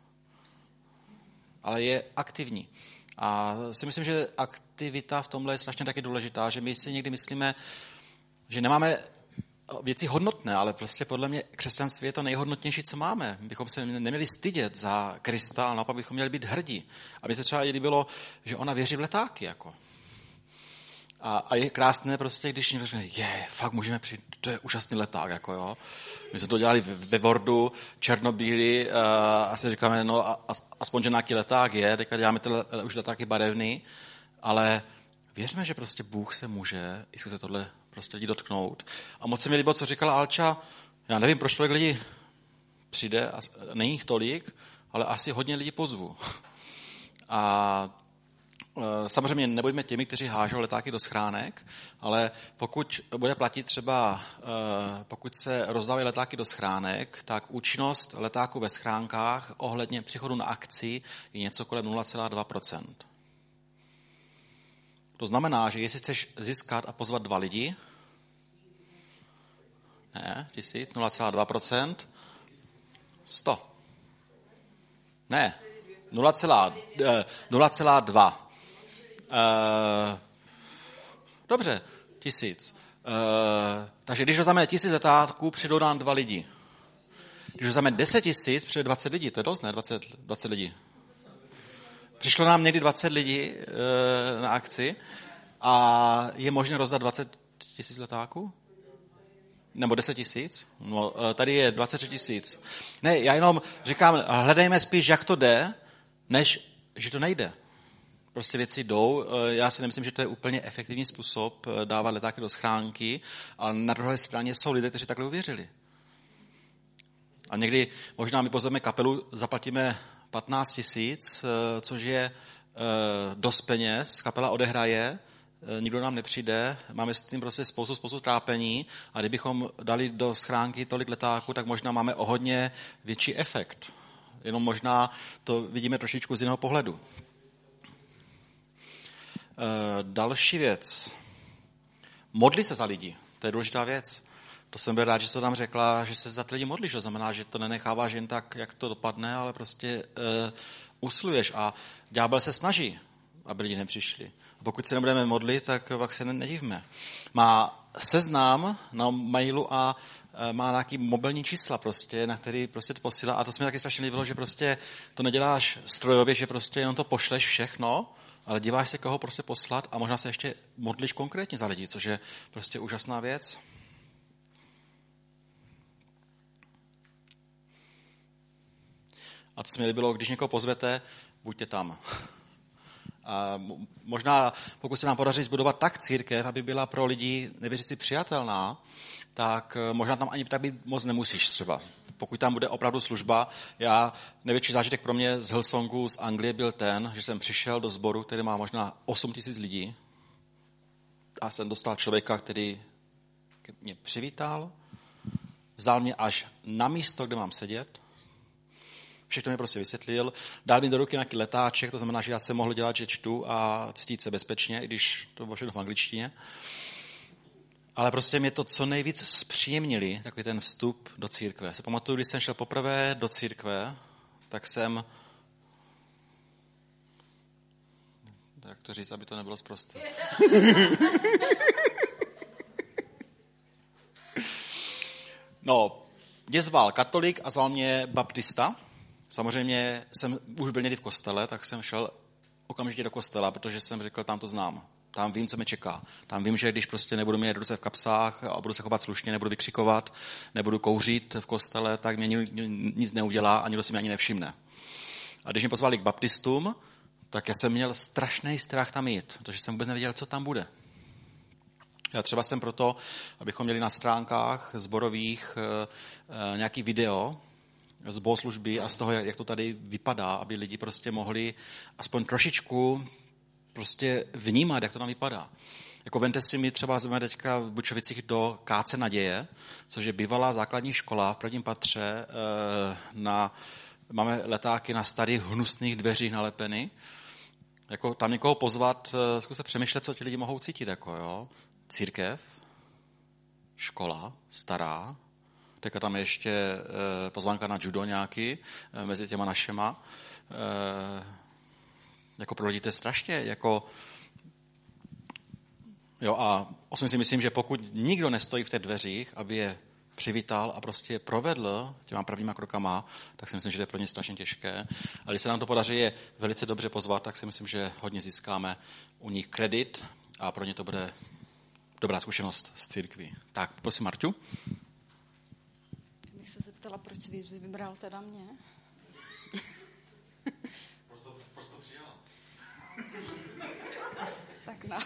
Ale je aktivní. A si myslím, že aktivita v tomhle je strašně taky důležitá, že my si někdy myslíme, že nemáme věci hodnotné, ale prostě podle mě křesťanství je to nejhodnotnější, co máme. Bychom se neměli stydět za Krista, ale naopak bychom měli být hrdí. Aby se třeba líbilo, že ona věří v letáky. Jako. A je krásné prostě, když někdo řekne, fakt můžeme přijít, to je úžasný leták. Jako, jo. My jsme to dělali ve Wordu, černobílý, a si říkáme, no aspoň, že nějaký leták je, teďka děláme už letáky barevný, ale věřme, že prostě Bůh se může i se tohle prostě lidi dotknout. A moc se mi líbilo, co říkala Alča, já nevím, proč tolik lidí přijde, není jich tolik, ale asi hodně lidí pozvu. A samozřejmě nebojme těmi, kteří hážou letáky do schránek, ale pokud bude platit třeba, pokud se rozdávají letáky do schránek, tak účinnost letáků ve schránkách ohledně příchodu na akci je něco kolem 0,2%. To znamená, že jestli chceš získat a pozvat 2 lidi, ne, 1000, 0,2%, 100. Ne, 0,2. Dobře, 1000. Takže když dodáme 1000 letáků, přijdou nám 2 lidi. Když dodáme 10 000, přijde 20 lidí. To je dost, ne? 20 lidí. Přišlo nám někdy 20 lidí na akci a je možné rozdat 20 000 letáků? Nebo 10 000? No, tady je 23 000. Ne, já jenom říkám, hledejme spíš, jak to jde, než že to nejde. Prostě věci jdou. Já si nemyslím, že to je úplně efektivní způsob dávat letáky do schránky, ale na druhé straně jsou lidé, kteří takhle uvěřili. A někdy možná my pozveme kapelu, zaplatíme 15 000, což je dost peněz, kapela odehraje, nikdo nám nepřijde, máme s tím prostě spoustu trápení a kdybychom dali do schránky tolik letáků, tak možná máme o hodně větší efekt. Jenom možná to vidíme trošičku z jiného pohledu. Další věc. Modli se za lidi. To je důležitá věc. To jsem byl rád, že jsi to tam řekla, že se za ty lidi modlíš. To znamená, že to nenecháváš jen tak, jak to dopadne, ale prostě usiluješ a ďábel se snaží, aby lidi nepřišli. A pokud se nebudeme modlit, tak pak se nedivme. Má seznam na mailu a má nějaký mobilní čísla prostě, na který prostě to posílá. A to se mi taky strašně líbilo, že prostě to neděláš strojově, že prostě jenom to pošleš všechno, ale díváš se, koho prostě poslat a možná se ještě modlíš konkrétně za lidi, což je prostě úžasná věc. A to se mi líbilo, když někoho pozvete, buďte tam. A možná, pokud se nám podaří zbudovat tak církev, aby byla pro lidi nevěřící přijatelná, tak možná tam ani tak být moc nemusíš třeba. Pokud tam bude opravdu služba, největší zážitek pro mě z Hillsongu z Anglie byl ten, že jsem přišel do sboru, který má možná 8 000 lidí a jsem dostal člověka, který mě přivítal, vzal mě až na místo, kde mám sedět, všechno mi prostě vysvětlil, dal mi do ruky nějaký letáček, to znamená, že já jsem mohl dělat, že čtu a cítit se bezpečně, i když to bylo všechno v angličtině. Ale prostě mě to co nejvíc zpříjemnili, takový ten vstup do církve. Se pamatuju, když jsem šel poprvé do církve, tak jsem... Jak to říct, aby to nebylo sprosté? No, mě zval katolik a zval mě baptista. Samozřejmě jsem už byl někdy v kostele, tak jsem šel okamžitě do kostela, protože jsem řekl, tam to znám. Tam vím, co mě čeká. Tam vím, že když prostě nebudu mít ruce v kapsách a budu se chovat slušně, nebudu vykřikovat, nebudu kouřit v kostele, tak mě nic neudělá a nikdo si mě ani nevšimne. A když mě pozvali k baptistům, tak já jsem měl strašný strach tam jít, protože jsem vůbec nevěděl, co tam bude. Já třeba jsem proto, abychom měli na stránkách zborových nějaký video z bohoslužby a z toho, jak to tady vypadá, aby lidi prostě mohli aspoň trošičku prostě vnímat, jak to tam vypadá. Jako vemte si, my třeba jsme teďka v Bučovicích do Káce naděje, což je bývalá základní škola v prvním patře. Máme letáky na starých hnusných dveřích nalepeny. Jako tam někoho pozvat, zkuste přemýšlet, co ti lidi mohou cítit. Jako, jo. Církev, škola, stará, teďka tam je ještě pozvánka na judo nějaký mezi těma našema. Jako pro lidi to je strašně, jako... Jo, a osobně si myslím, že pokud nikdo nestojí v těch dveřích, aby je přivítal a prostě provedl těma prvníma krokama, tak si myslím, že to je pro ně strašně těžké. A když se nám to podaří je velice dobře pozvat, tak si myslím, že hodně získáme u nich kredit a pro ně to bude dobrá zkušenost z církví. Tak, prosím, Marťu. Bych se zeptala, proč jsi vybral teda mě? Proč to přijala? Tak no.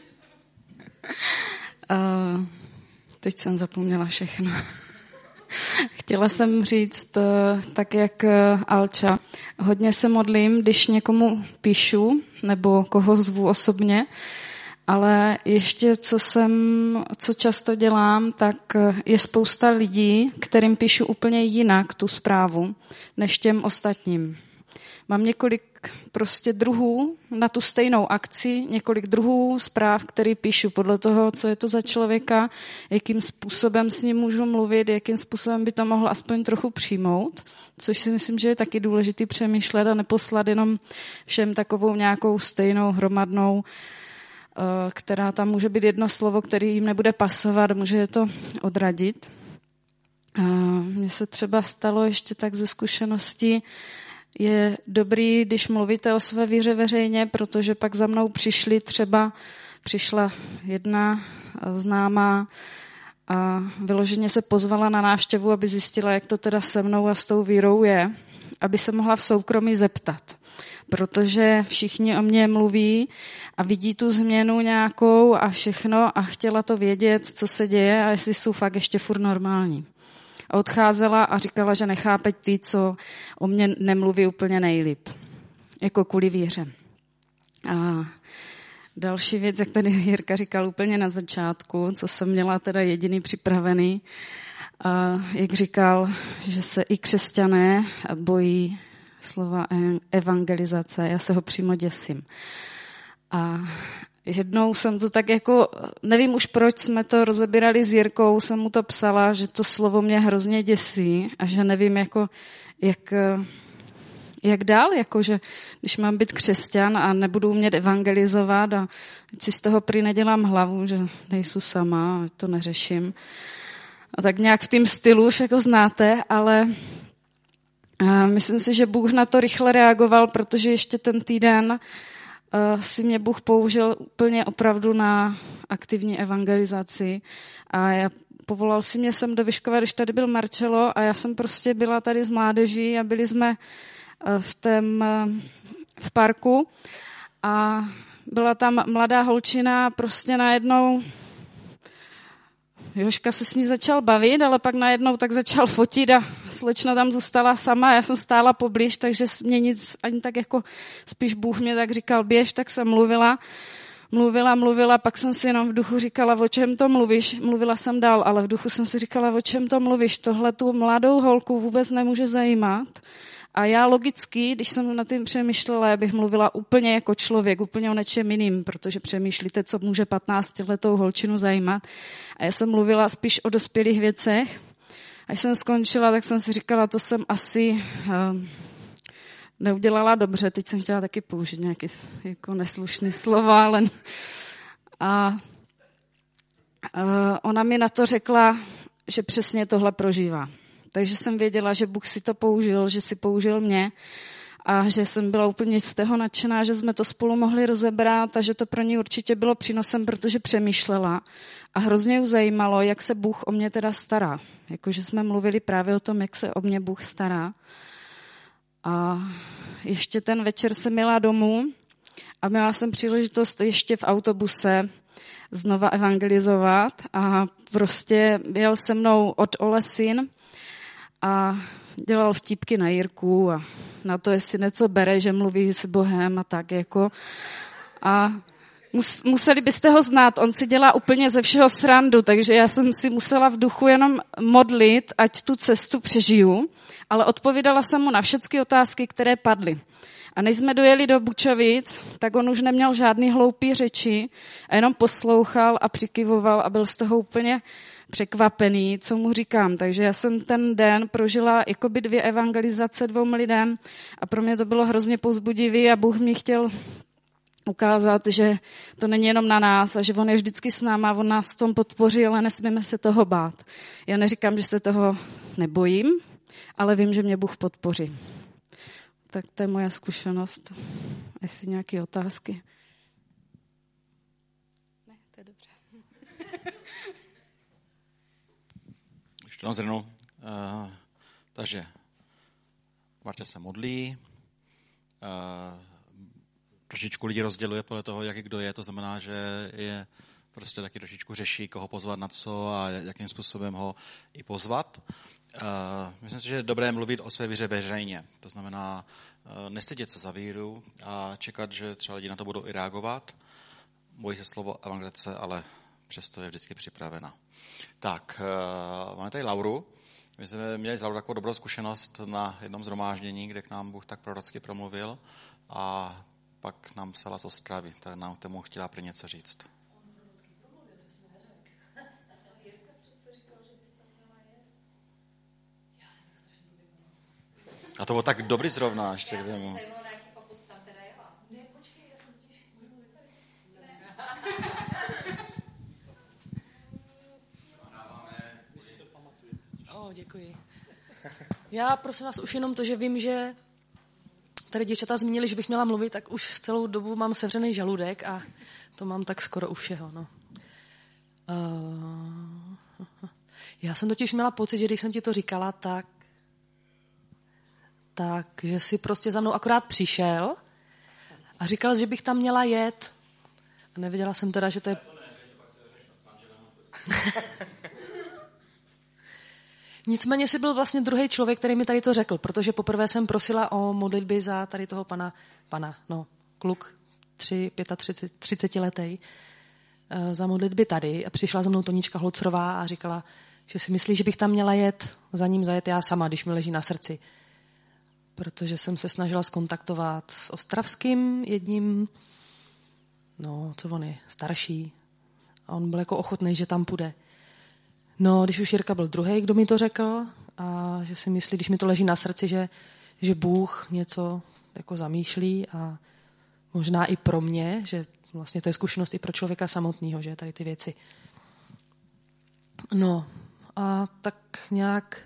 Teď jsem zapomněla všechno. Chtěla jsem říct, tak jak Alča, hodně se modlím, když někomu píšu, nebo koho zvu osobně, ale ještě, co často dělám, tak je spousta lidí, kterým píšu úplně jinak tu zprávu, než těm ostatním. Mám několik prostě druhů na tu stejnou akci, několik druhů zpráv, který píšu podle toho, co je to za člověka, jakým způsobem s ním můžu mluvit, jakým způsobem by to mohl aspoň trochu přijmout, což si myslím, že je taky důležitý přemýšlet a neposlat jenom všem takovou nějakou stejnou hromadnou, která tam může být jedno slovo, který jim nebude pasovat, může je to odradit. Mně se třeba stalo ještě tak ze zkušenosti, je dobrý, když mluvíte o své víře veřejně, protože pak za mnou přišla jedna známá a vyloženě se pozvala na návštěvu, aby zjistila, jak to teda se mnou a s tou vírou je, aby se mohla v soukromí zeptat. Protože všichni o mě mluví a vidí tu změnu nějakou a všechno a chtěla to vědět, co se děje a jestli jsou fakt ještě furt normální. A odcházela a říkala, že nechápe ty, co o mě nemluví úplně nejlíp. Jako kvůli víře. A další věc, jak tady Jirka říkal úplně na začátku, co jsem měla teda jediný připravený, jak říkal, že se i křesťané bojí slova evangelizace. Já se ho přímo děsím. A jednou jsem to tak jako, nevím už proč jsme to rozebírali s Jirkou, jsem mu to psala, že to slovo mě hrozně děsí a že nevím jako, jak dál, jakože když mám být křesťan a nebudu umět evangelizovat a si z toho prý nedělám hlavu, že nejsou sama, to neřeším. A tak nějak v tým stylu už jako znáte, ale myslím si, že Bůh na to rychle reagoval, protože ještě ten týden si mě Bůh použil úplně opravdu na aktivní evangelizaci a povolal si mě sem do Vyškova, když tady byl Marcelo a já jsem prostě byla tady s mládeží a byli jsme v parku a byla tam mladá holčina a prostě najednou Jožka se s ní začal bavit, ale pak najednou tak začal fotit a slečna tam zůstala sama. Já jsem stála poblíž, takže mě nic ani tak jako spíš Bůh mě tak říkal běž, tak jsem mluvila, pak jsem si jenom v duchu říkala, o čem to mluvíš. Mluvila jsem dál, ale v duchu jsem si říkala, o čem to mluvíš. Tohle tu mladou holku vůbec nemůže zajímat. A já logicky, když jsem nad tím přemýšlela, bych mluvila úplně jako člověk, úplně o něčem jiným, protože přemýšlíte, co může 15letou holčinu zajímat. A já jsem mluvila spíš o dospělých věcech. A když jsem skončila, tak jsem si říkala, to jsem asi neudělala dobře. Teď jsem chtěla taky použít nějaké jako neslušné slova, ale ona mi na to řekla, že přesně tohle prožívá. Takže jsem věděla, že Bůh si to použil, že si použil mě a že jsem byla úplně z toho nadšená, že jsme to spolu mohli rozebrat a že to pro ní určitě bylo přínosem, protože přemýšlela a hrozně ji zajímalo, jak se Bůh o mě teda stará. Jakože jsme mluvili právě o tom, jak se o mě Bůh stará. A ještě ten večer jsem jela domů a měla jsem příležitost ještě v autobuse znova evangelizovat a prostě jel se mnou od Ole syn a dělal vtípky na Jirku a na to, jestli něco bere, že mluví s Bohem a tak jako. A museli byste ho znát, on si dělá úplně ze všeho srandu, takže já jsem si musela v duchu jenom modlit, ať tu cestu přežiju, ale odpovídala jsem mu na všechny otázky, které padly. A než jsme dojeli do Bučovic, tak on už neměl žádný hloupý řeči a jenom poslouchal a přikyvoval a byl z toho úplně překvapený, co mu říkám. Takže já jsem ten den prožila jakoby 2 evangelizace 2 lidem a pro mě to bylo hrozně povzbudivý a Bůh mi chtěl ukázat, že to není jenom na nás a že on je vždycky s náma, on nás v tom podpoří, ale nesmíme se toho bát. Já neříkám, že se toho nebojím, ale vím, že mě Bůh podpoří. Tak to je moje zkušenost. Jestli nějaké otázky? Ne, to je dobře. Ještě jednou zhrnu. Takže Marta se modlí, trošičku lidi rozděluje podle toho, jaký kdo je, to znamená, že je prostě taky trošičku řeší, koho pozvat na co a jakým způsobem ho i pozvat. Myslím si, že je dobré mluvit o své víře veřejně. To znamená nestydět se za víru a čekat, že třeba lidi na to budou i reagovat. Bojí se slovo evangelizace, ale přesto je vždycky připravena. Tak, máme tady Lauru. My jsme měli s Laurou takovou dobrou zkušenost na jednom shromáždění, kde k nám Bůh tak prorocky promluvil a pak nám psala z Ostravy, tak nám tomu chtěla pro něco říct. A to bylo tak dobrý zrovna ještě k tomu. Děkuji. Já prosím vás už jenom to, že vím, že tady děvčata zmínili, že bych měla mluvit, tak už celou dobu mám sevřený žaludek a to mám tak skoro u všeho. No. Já jsem totiž měla pocit, že když jsem ti to říkala, tak že jsi prostě za mnou akorát přišel a říkal, že bych tam měla jet. A nevěděla jsem teda, že to je... Nicméně jsi byl vlastně druhý člověk, který mi tady to řekl, protože poprvé jsem prosila o modlitby za tady toho kluk 30letý, za modlitby tady a přišla za mnou Tonička Holcrová a říkala, že si myslí, že bych tam měla jet, za ním zajet já sama, když mi leží na srdci. Protože jsem se snažila skontaktovat s ostravským jedním, co on je, starší. A on byl jako ochotný, že tam půjde. No, když už Jirka byl druhý, kdo mi to řekl, a že si myslí, když mi to leží na srdci, že Bůh něco jako zamýšlí a možná i pro mě, že vlastně to je zkušenost i pro člověka samotného, že tady ty věci. No, a tak nějak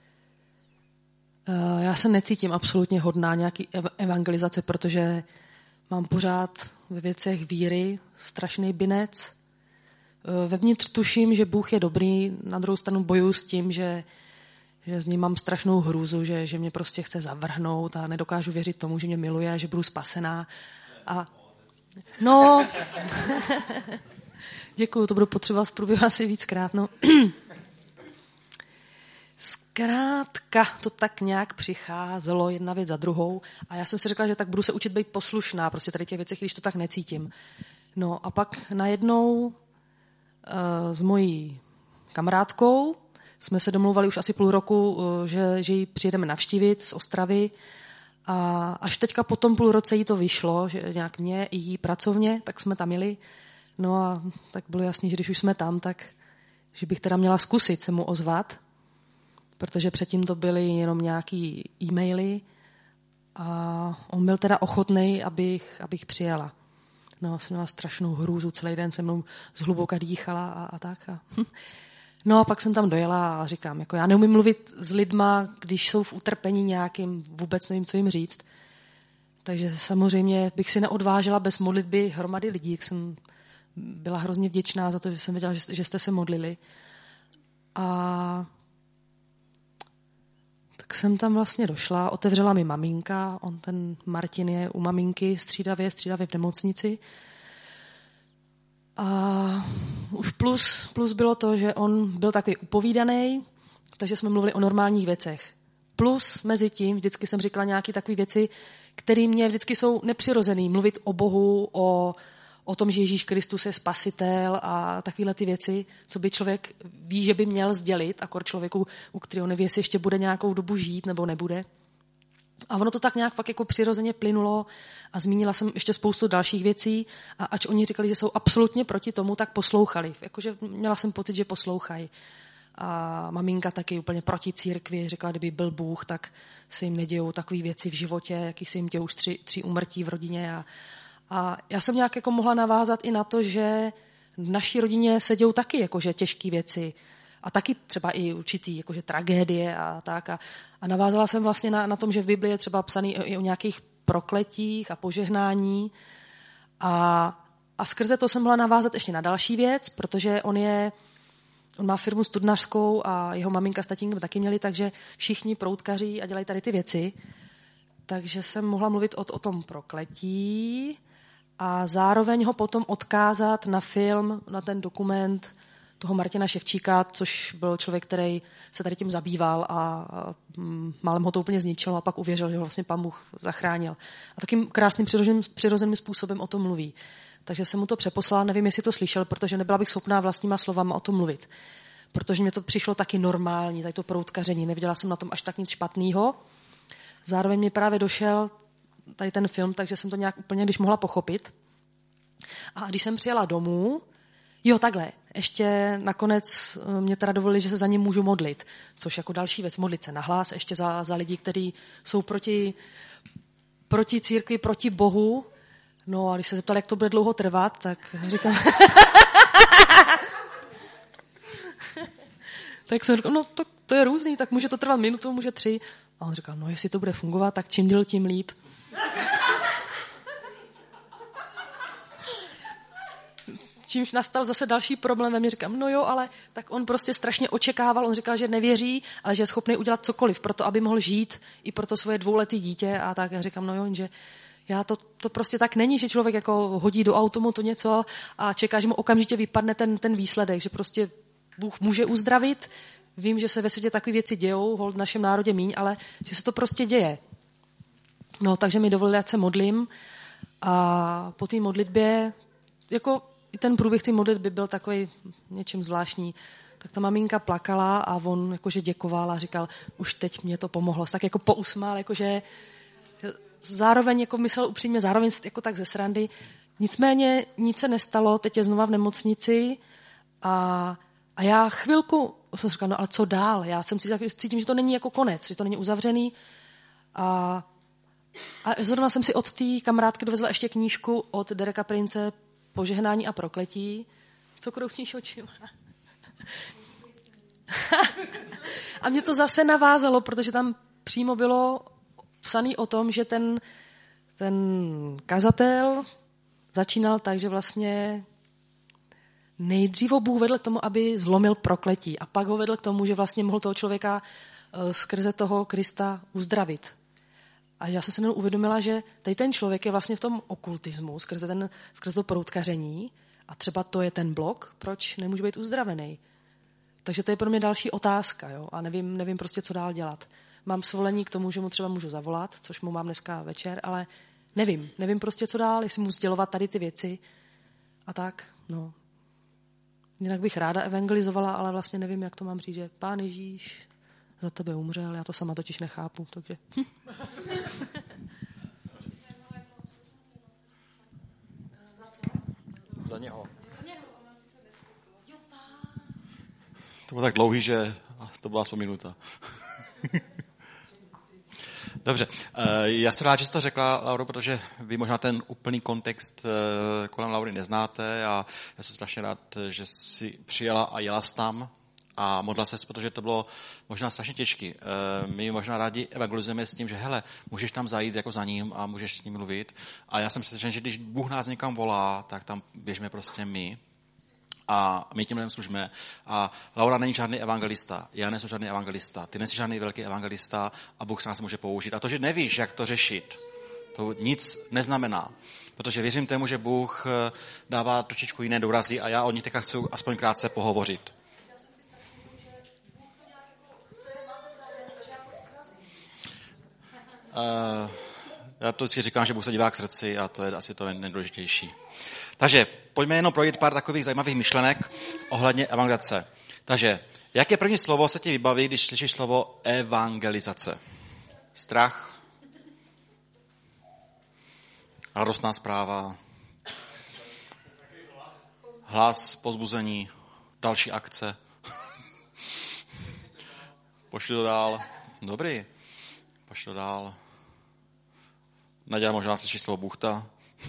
já se necítím absolutně hodná nějaký evangelizace, protože mám pořád ve věcech víry strašný binec. Vevnitř tuším, že Bůh je dobrý, na druhou stranu bojuju s tím, že z ní mám strašnou hrůzu, že mě prostě chce zavrhnout a nedokážu věřit tomu, že mě miluje, že budu spasená. Děkuju, to budu potřebovat v průběhu asi víckrát. No. Zkrátka to tak nějak přicházelo jedna věc za druhou a já jsem si řekla, že tak budu se učit být poslušná, prostě tady těch věcech, když to tak necítím. No a pak najednou s mojí kamarádkou jsme se domlouvali už asi půl roku, že ji přijedeme navštívit z Ostravy a až teďka po tom půl roce jí to vyšlo, že nějak mě i jí pracovně, tak jsme tam jeli. No a tak bylo jasný, že když už jsme tam, tak že bych teda měla zkusit se mu ozvat, protože předtím to byly jenom nějaký e-maily a on byl teda ochotnej, abych přijela. No, jsem měla strašnou hrůzu, celý den se mnou zhluboka dýchala a tak. No a pak jsem tam dojela a říkám, jako já neumím mluvit s lidma, když jsou v utrpení nějakým, vůbec nevím, co jim říct. Takže samozřejmě bych si neodvážela bez modlitby hromady lidí, jak jsem byla hrozně vděčná za to, že jsem věděla, že jste se modlili. A tak jsem tam vlastně došla, otevřela mi maminka, ten Martin je u maminky střídavě v nemocnici. A už plus bylo to, že on byl takový upovídaný, takže jsme mluvili o normálních věcech. Plus mezi tím vždycky jsem říkala nějaké takové věci, které mě vždycky jsou nepřirozený. Mluvit o Bohu, o tom, že Ježíš Kristus je spasitel a takovéhle ty věci, co by člověk ví, že by měl sdělit, akor člověku, u kterého neví, jestli ještě bude nějakou dobu žít nebo nebude. A ono to tak nějak fakt jako přirozeně plynulo a zmínila jsem ještě spoustu dalších věcí a ač oni říkali, že jsou absolutně proti tomu, tak poslouchali. Jakože měla jsem pocit, že poslouchají. A maminka taky úplně proti církvi, řekla, kdyby byl Bůh, tak se jim nedějou takové věci v životě, jaký se jim dějou už 3 úmrtí v rodině. A já jsem nějak jako mohla navázat i na to, že v naší rodině se dějou taky jakože těžké věci a taky třeba i určitý jakože tragédie a tak. A navázala jsem vlastně na tom, že v Biblii je třeba psaný i o nějakých prokletích a požehnání. A skrze to jsem mohla navázat ještě na další věc, protože on má firmu studnařskou a jeho maminka s tatínkem taky měli, takže všichni proutkaří a dělají tady ty věci. Takže jsem mohla mluvit o tom prokletí a zároveň ho potom odkázat na film, na ten dokument toho Martina Ševčíka, což byl člověk, který se tady tím zabýval a málem ho to úplně zničilo a pak uvěřil, že ho vlastně Pán Bůh zachránil. A takým krásným přirozeným způsobem o tom mluví. Takže jsem mu to přeposlala, nevím, jestli to slyšel, protože nebyla bych schopná vlastníma slovama o tom mluvit. Protože mě to přišlo taky normální, tady to proutkaření, neviděla jsem na tom až tak nic špatného. Zároveň mi právě došel tady ten film, takže jsem to nějak úplně když mohla pochopit. A když jsem přijela domů, takhle, ještě nakonec mě teda dovolili, že se za ně můžu modlit, což jako další věc, modlit se nahlas, ještě za lidi, kteří jsou proti církvi, proti Bohu. No a když se zeptali, jak to bude dlouho trvat, tak říkám... tak jsem říkal, to je různý, tak může to trvat minutu, může 3. A on říkal, jestli to bude fungovat, tak čím díl, tím líp. čímž nastal zase další problém. A mi říkám, no jo, ale tak on prostě strašně očekával, on říkal, že nevěří, ale že je schopný udělat cokoliv pro to, aby mohl žít i pro to svoje 2letý dítě a tak. Já říkám, no jo, že já to prostě tak není, že člověk jako hodí do automatu něco a čeká, že mu okamžitě vypadne ten výsledek, že prostě Bůh může uzdravit. Vím, že se ve světě takové věci dějou, holt v našem národě míň, ale že se to prostě děje. No, takže mi dovolili, ať se modlím a po té modlitbě, jako i ten průběh té modlitby byl takový něčím zvláštní, tak ta maminka plakala a on jakože děkoval a říkal, už teď mě to pomohlo. Tak jako pousmál, jakože zároveň jako myslel upřímně, zároveň jako tak ze srandy. Nicméně nic se nestalo, teď je znova v nemocnici a já chvilku jsem říkal, no ale co dál? Já jsem cítím, že to není jako konec, že to není uzavřený. A zrovna jsem si od té kamarádky dovezla ještě knížku od Dereka Prince Požehnání a prokletí. Co krouchníš očima? A mě to zase navázalo, protože tam přímo bylo psaný o tom, že ten kazatel začínal tak, že vlastně nejdřív ho Bůh vedl k tomu, aby zlomil prokletí a pak ho vedl k tomu, že vlastně mohl toho člověka skrze toho Krista uzdravit. A já jsem se jenom uvědomila, že tady ten člověk je vlastně v tom okultismu, skrze to proutkaření a třeba to je ten blok, proč nemůže být uzdravený. Takže to je pro mě další otázka, jo? A nevím prostě, co dál dělat. Mám svolení k tomu, že mu třeba můžu zavolat, což mu mám dneska večer, ale nevím prostě, co dál, jestli mu sdělovat tady ty věci a tak, no. Jinak bych ráda evangelizovala, ale vlastně nevím, jak to mám říct, že Pán Ježíš za tebe umřel, já to sama totiž nechápu, takže... Za něho. To bylo tak dlouhý, že to byla aspoň minuta. Dobře, já jsem rád, že jsi to řekla, Lauro, protože vy možná ten úplný kontext kolem Laury neznáte a já jsem strašně rád, že jsi přijela a jela jsi tam a modlila ses, protože to bylo možná strašně těžké. My možná rádi evangelizujeme s tím, že hele, můžeš tam zajít jako za ním a můžeš s ním mluvit. A já jsem přesvědčen, že když Bůh nás někam volá, tak tam běžíme prostě my. A my tím lidem služíme. A Laura není žádný evangelista, já nejsem žádný evangelista, ty nejsi žádný velký evangelista a Bůh se nás může použít. A to, že nevíš, jak to řešit, to nic neznamená. Protože věřím tomu, že Bůh dává trošičku jiné důrazy a já o nich teďka chci aspoň krátce pohovořit. Já to vždycky říkám, že Bůh se dívá k srdci a to je asi to nejdůležitější. Takže pojďme jenom projít pár takových zajímavých myšlenek ohledně evangelizace. Takže, jaké první slovo se ti vybaví, když slyšíš slovo evangelizace? Strach? Radostná zpráva? Hlas, povzbuzení, další akce? Pošli to dál. Dobrý. Pošli to dál. Naděja možná slyší slovo buchta.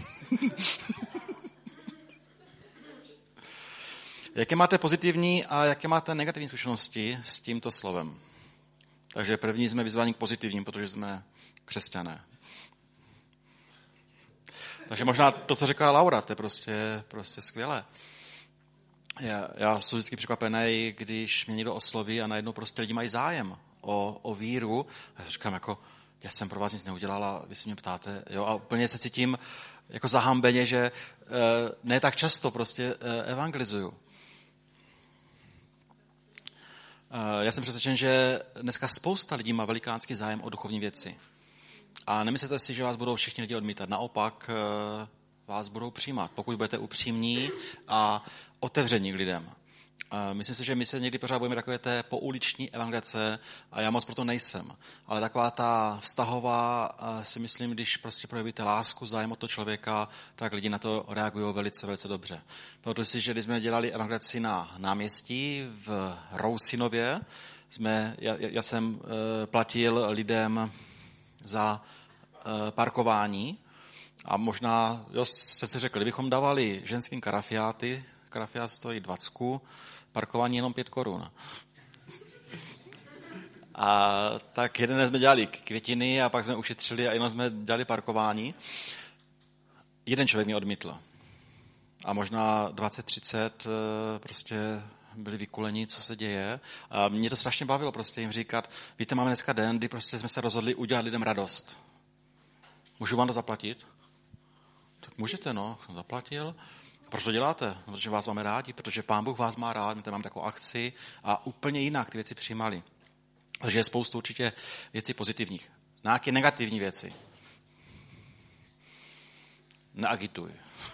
Jaké máte pozitivní a jaké máte negativní zkušenosti s tímto slovem? Takže první jsme vyzváni k pozitivním, protože jsme křesťané. Takže možná to, co říká Laura, to je prostě skvělé. Já jsem vždycky překvapený, když mě někdo osloví a najednou prostě lidi mají zájem o víru. A já říkám, jako, já jsem pro vás nic neudělal a vy se mě ptáte. Jo? A úplně se cítím jako zahambeně, že ne tak často prostě evangelizuju. Já jsem přesvědčen, že dneska spousta lidí má velikánský zájem o duchovní věci. A nemyslete si, že vás budou všichni lidi odmítat. Naopak vás budou přijímat, pokud budete upřímní a otevření k lidem. Myslím si, že my se někdy pořád bojíme takové té pouliční evangelizace a já moc proto nejsem. Ale taková ta vztahová, si myslím, když prostě projevíte lásku, zájem o toho člověka, tak lidi na to reagují velice, velice dobře. Protože si, že když jsme dělali evangelizaci na náměstí v Rousinově, já jsem platil lidem za parkování a možná, jste si řekli, kdybychom dávali ženským karafiáty, karafiát stojí 20, parkování jenom 5 korun. A tak jeden den jsme dělali květiny a pak jsme ušetřili a jenom jsme dělali parkování. Jeden člověk mě odmítl. a možná 20-30 prostě byli vykuleni, co se děje. A mě to strašně bavilo prostě jim říkat, víte, máme dneska den, kdy prostě jsme se rozhodli udělat lidem radost. Můžu vám to zaplatit? Tak můžete, no, zaplatil. Proč to děláte? Protože vás máme rádi, protože Pán Bůh vás má rád, my tam máme takovou akci a úplně jinak ty věci přijímali. Takže je spoustu určitě věcí pozitivních. Nějaké negativní věci. Neagituj.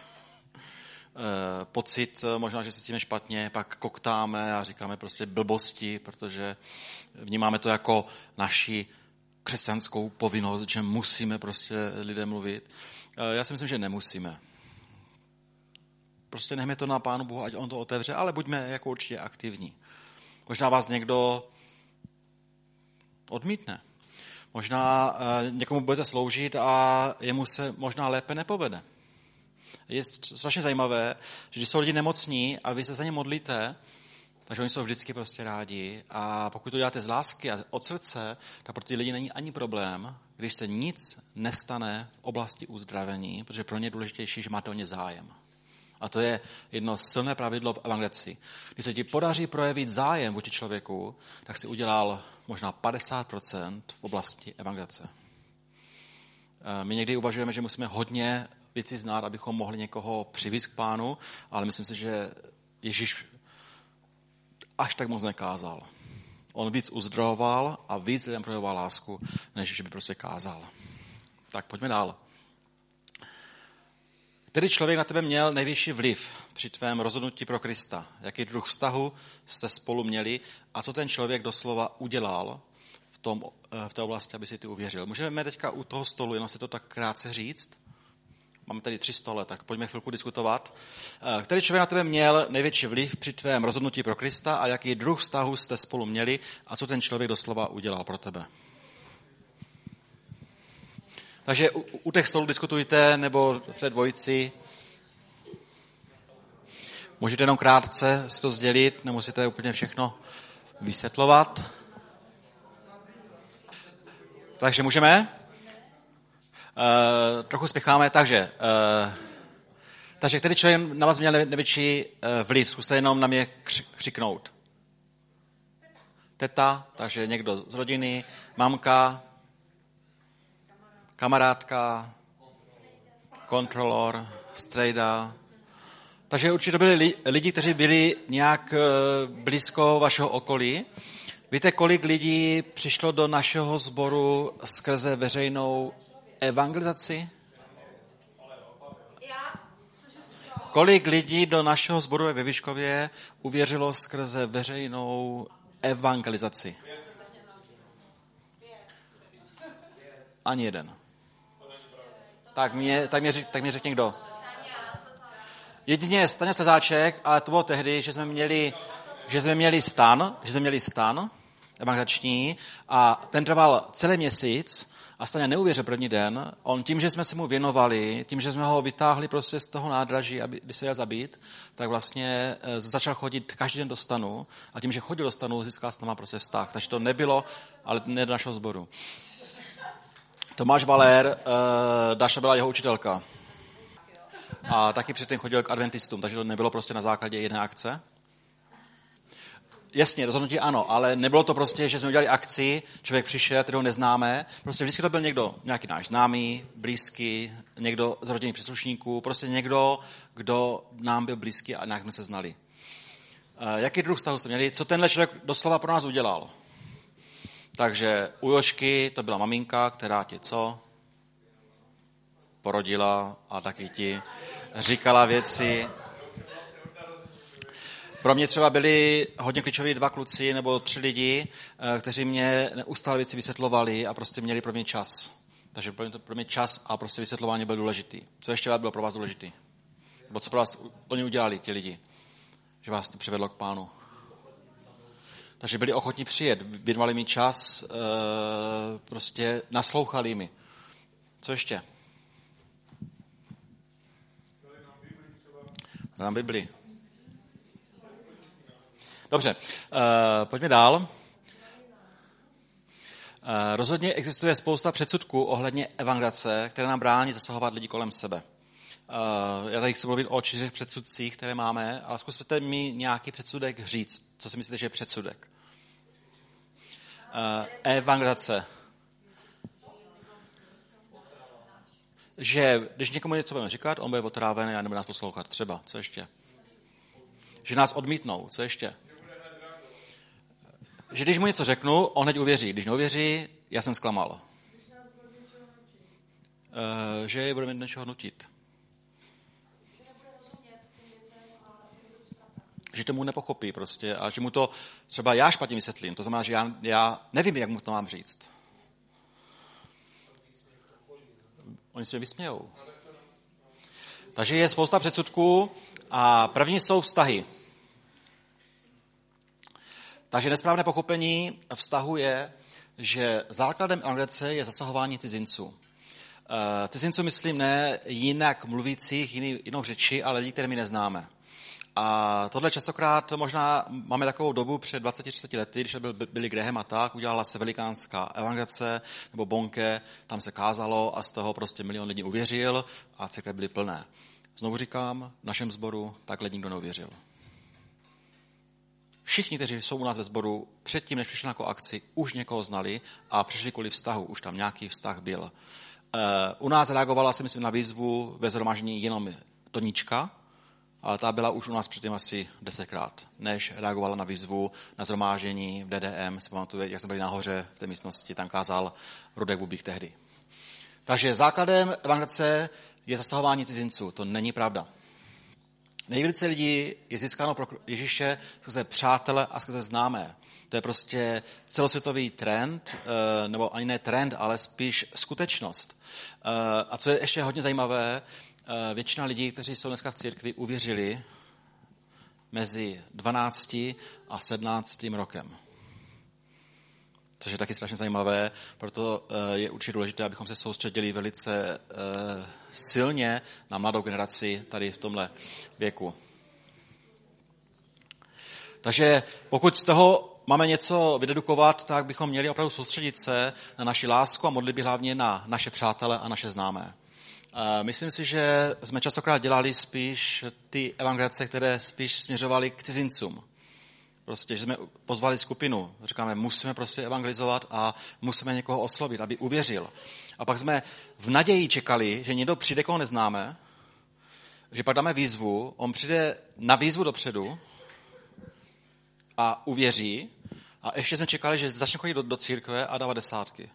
Pocit, možná, že se cítíme špatně, pak koktáme a říkáme prostě blbosti, protože vnímáme to jako naši křesťanskou povinnost, že musíme prostě lidem mluvit. Já si myslím, že nemusíme. Prostě nechme to na Pánu Bohu, ať on to otevře, ale buďme jako určitě aktivní. Možná vás někdo odmítne. Možná někomu budete sloužit a jemu se možná lépe nepovede. Je strašně zajímavé, že když jsou lidi nemocní a vy se za ně modlíte, takže oni jsou vždycky prostě rádi a pokud to děláte z lásky a od srdce, tak pro ty lidi není ani problém, když se nic nestane v oblasti uzdravení, protože pro ně je důležitější, že máte o ně zájem. A to je jedno silné pravidlo v evangelizaci. Když se ti podaří projevit zájem vůči člověku, tak si udělal možná 50% v oblasti evangelizace. My někdy uvažujeme, že musíme hodně věcí znát, abychom mohli někoho přivést k Pánu, ale myslím si, že Ježíš až tak moc nekázal. On víc uzdravoval a víc lidem projevoval lásku, než že by prostě kázal. Tak pojďme dál. Který člověk na tebe měl největší vliv při tvém rozhodnutí pro Krista? Jaký druh vztahu jste spolu měli a co ten člověk doslova udělal v té oblasti, aby si ty uvěřil? Můžeme teďka u toho stolu jenom si to tak krátce říct? Máme tady 3 stole, tak pojďme chvilku diskutovat. Který člověk na tebe měl největší vliv při tvém rozhodnutí pro Krista a jaký druh vztahu jste spolu měli a co ten člověk doslova udělal pro tebe? Takže u těch stolů diskutujte, nebo v té dvojici. Můžete jenom krátce si to sdělit, nemusíte úplně všechno vysvětlovat. Takže můžeme? Trochu spěcháme, takže který člověk na vás měl největší vliv? Zkuste jenom na mě křiknout. Teta, takže někdo z rodiny, mamka, kamarádka, kontrolor, strejda. Takže určitě byli lidi, kteří byli nějak blízko vašeho okolí. Víte, kolik lidí přišlo do našeho sboru skrze veřejnou evangelizaci? Kolik lidí do našeho sboru ve Vyškově uvěřilo skrze veřejnou evangelizaci? Ani jeden. Tak mě řekni kdo. Jedině Staňa Slezáček, ale to bylo tehdy, že jsme měli stan evangelizační a ten trval celý měsíc a Staňa neuvěřil první den. On tím, že jsme se mu věnovali, tím, že jsme ho vytáhli prostě z toho nádraží, když se jel zabít, tak vlastně začal chodit každý den do stanu a tím, že chodil do stanu, získal s náma prostě vztah. Takže to nebylo, ale ne do našeho sboru. Tomáš Valér, Dáša byla jeho učitelka. A taky předtím chodil k adventistům, takže to nebylo prostě na základě jedné akce. Jasně, rozhodnutí ano, ale nebylo to prostě, že jsme udělali akci, člověk přišel, kterého neznáme. Prostě vždycky to byl někdo, nějaký náš známý, blízký, někdo z rodinných příslušníků, prostě někdo, kdo nám byl blízký a nějak jsme se znali. Jaký druh vztahu jste měli? Co tenhle člověk doslova pro nás udělal? Takže u Jožky to byla maminka, která ti co? Porodila a taky ti říkala věci. Pro mě třeba byli hodně klíčoví 2 kluci nebo 3 lidi, kteří mě neustále věci vysvětlovali a prostě měli pro mě čas. Takže pro mě čas a prostě vysvětlování bylo důležitý. Co ještě bylo pro vás důležitý? Nebo co pro vás oni udělali, ti lidi? Že vás to přivedlo k Pánu. Takže byli ochotní přijet, věnovali mi čas, prostě naslouchali mi. Co ještě? Dám Bibli. Dobře, pojďme dál. Rozhodně existuje spousta předsudků ohledně evangelizace, které nám brání zasahovat lidi kolem sebe. Já tady chci mluvit o 4 předsudcích, které máme, ale zkuste mi nějaký předsudek říct. Co si myslíte, že je předsudek? Evangelizace. Že když někomu něco budeme říkat, on bude otrávený a nebude nás poslouchat. Třeba. Co ještě? Že nás odmítnou. Co ještě? Že když mu něco řeknu, on hned uvěří. Když neuvěří, já jsem zklamal. Že je budeme něčeho nutit. Že tomu nepochopí prostě a že mu to třeba já špatně vysvětlím. To znamená, že já nevím, jak mu to mám říct. Oni se mě vysmějou. Takže je spousta předsudků a první jsou vztahy. Takže nesprávné pochopení vztahu je, že základem evangelizace je zasahování cizinců. Cizinců myslím ne jinak mluvících, jinou řeči, ale lidí, které my neznáme. A tohle častokrát možná máme takovou dobu před 20-30 lety, když byl Billy Graham a tak, udělala se velikánská evangelizace nebo bonke, tam se kázalo a z toho prostě milion lidí uvěřil a církve byly plné. Znovu říkám, v našem sboru takhle nikdo neuvěřil. Všichni, kteří jsou u nás ve sboru, předtím, než přišli na akci, už někoho znali a přišli kvůli vztahu, už tam nějaký vztah byl. U nás reagovala, si myslím, na výzvu ve shromáždění jenom Tonička, ale ta byla už u nás předtím asi 10krát, než reagovala na výzvu na shromáždění v DDM. Si pamatuju, jak jsme byli nahoře v té místnosti, tam kázal Rudek Bubík tehdy. Takže základem evangelizace je zasahování cizinců. To není pravda. Nejvíce lidí je získáno pro Ježíše skrze přátele a skrze známé. To je prostě celosvětový trend, nebo ani ne trend, ale spíš skutečnost. A co je ještě hodně zajímavé, většina lidí, kteří jsou dneska v církvi, uvěřili mezi 12 a 17 rokem. Což je taky strašně zajímavé, proto je určitě důležité, abychom se soustředili velice silně na mladou generaci tady v tomhle věku. Takže pokud z toho máme něco vydedukovat, tak bychom měli opravdu soustředit se na naši lásku a modlitby hlavně na naše přátele a naše známé. Myslím si, že jsme častokrát dělali spíš ty evangelizace, které spíš směřovaly k cizincům. Prostě, že jsme pozvali skupinu, říkáme, musíme prostě evangelizovat a musíme někoho oslovit, aby uvěřil. A pak jsme v naději čekali, že někdo přijde, koho neznáme, že pak dáme výzvu, on přijde na výzvu dopředu a uvěří a ještě jsme čekali, že začne chodit do církve a dávat desátky.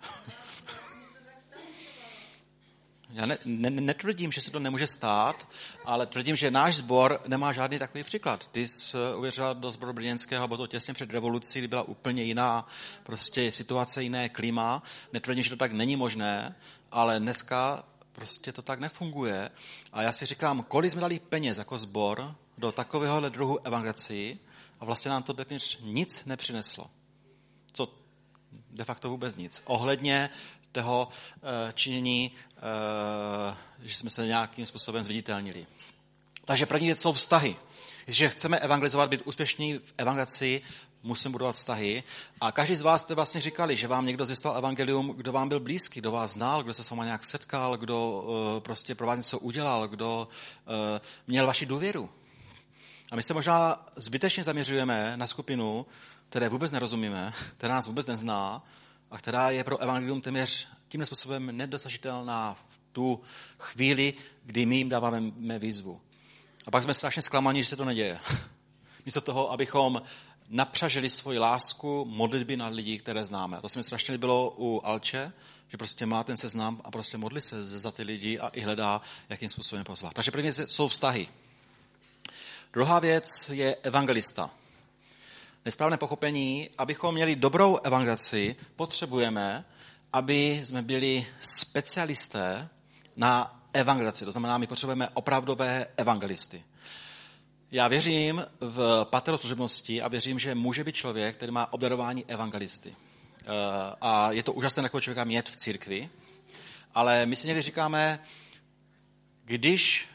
Já netvrdím, že se to nemůže stát, ale tvrdím, že náš sbor nemá žádný takový příklad. Ty jsi uvěřila do sboru brněnského, bylo to těsně před revolucí, kdy byla úplně jiná prostě situace, jiné klima. Netvrdím, že to tak není možné, ale dneska prostě to tak nefunguje. A já si říkám, kolik jsme dali peněz jako sbor do takovéhohle druhu evangelizací a vlastně nám to téměř nic nepřineslo. Co de facto vůbec nic. Ohledně toho činění, že jsme se nějakým způsobem zviditelnili. Takže první věc jsou vztahy. Jestliže chceme evangelizovat, být úspěšní v evangelizaci, musíme budovat vztahy. A každý z vás jste vlastně říkali, že vám někdo zvěstoval evangelium, kdo vám byl blízký, kdo vás znal, kdo se s váma nějak setkal, kdo prostě pro vás něco udělal, kdo měl vaši důvěru. A my se možná zbytečně zaměřujeme na skupinu, které vůbec nerozumíme, která nás vůbec nezná, a která je pro evangelium téměř tímhle způsobem nedosažitelná v tu chvíli, kdy my jim dáváme výzvu. A pak jsme strašně zklamaní, že se to neděje. Místo toho, abychom napřažili svoji lásku, modlitby na lidi, které známe. To se mi strašně líbilo u Alče, že prostě má ten seznam a prostě modlí se za ty lidi a i hledá, jakým způsobem pozvat. Takže první jsou vztahy. Druhá věc je evangelista. Nesprávné pochopení, abychom měli dobrou evangelizaci, potřebujeme, aby jsme byli specialisté na evangelizaci. To znamená, my potřebujeme opravdové evangelisty. Já věřím v pateroslužebnosti a věřím, že může být člověk, který má obdarování evangelisty. A je to úžasné takového člověka mít v církvi, ale my si někdy říkáme, když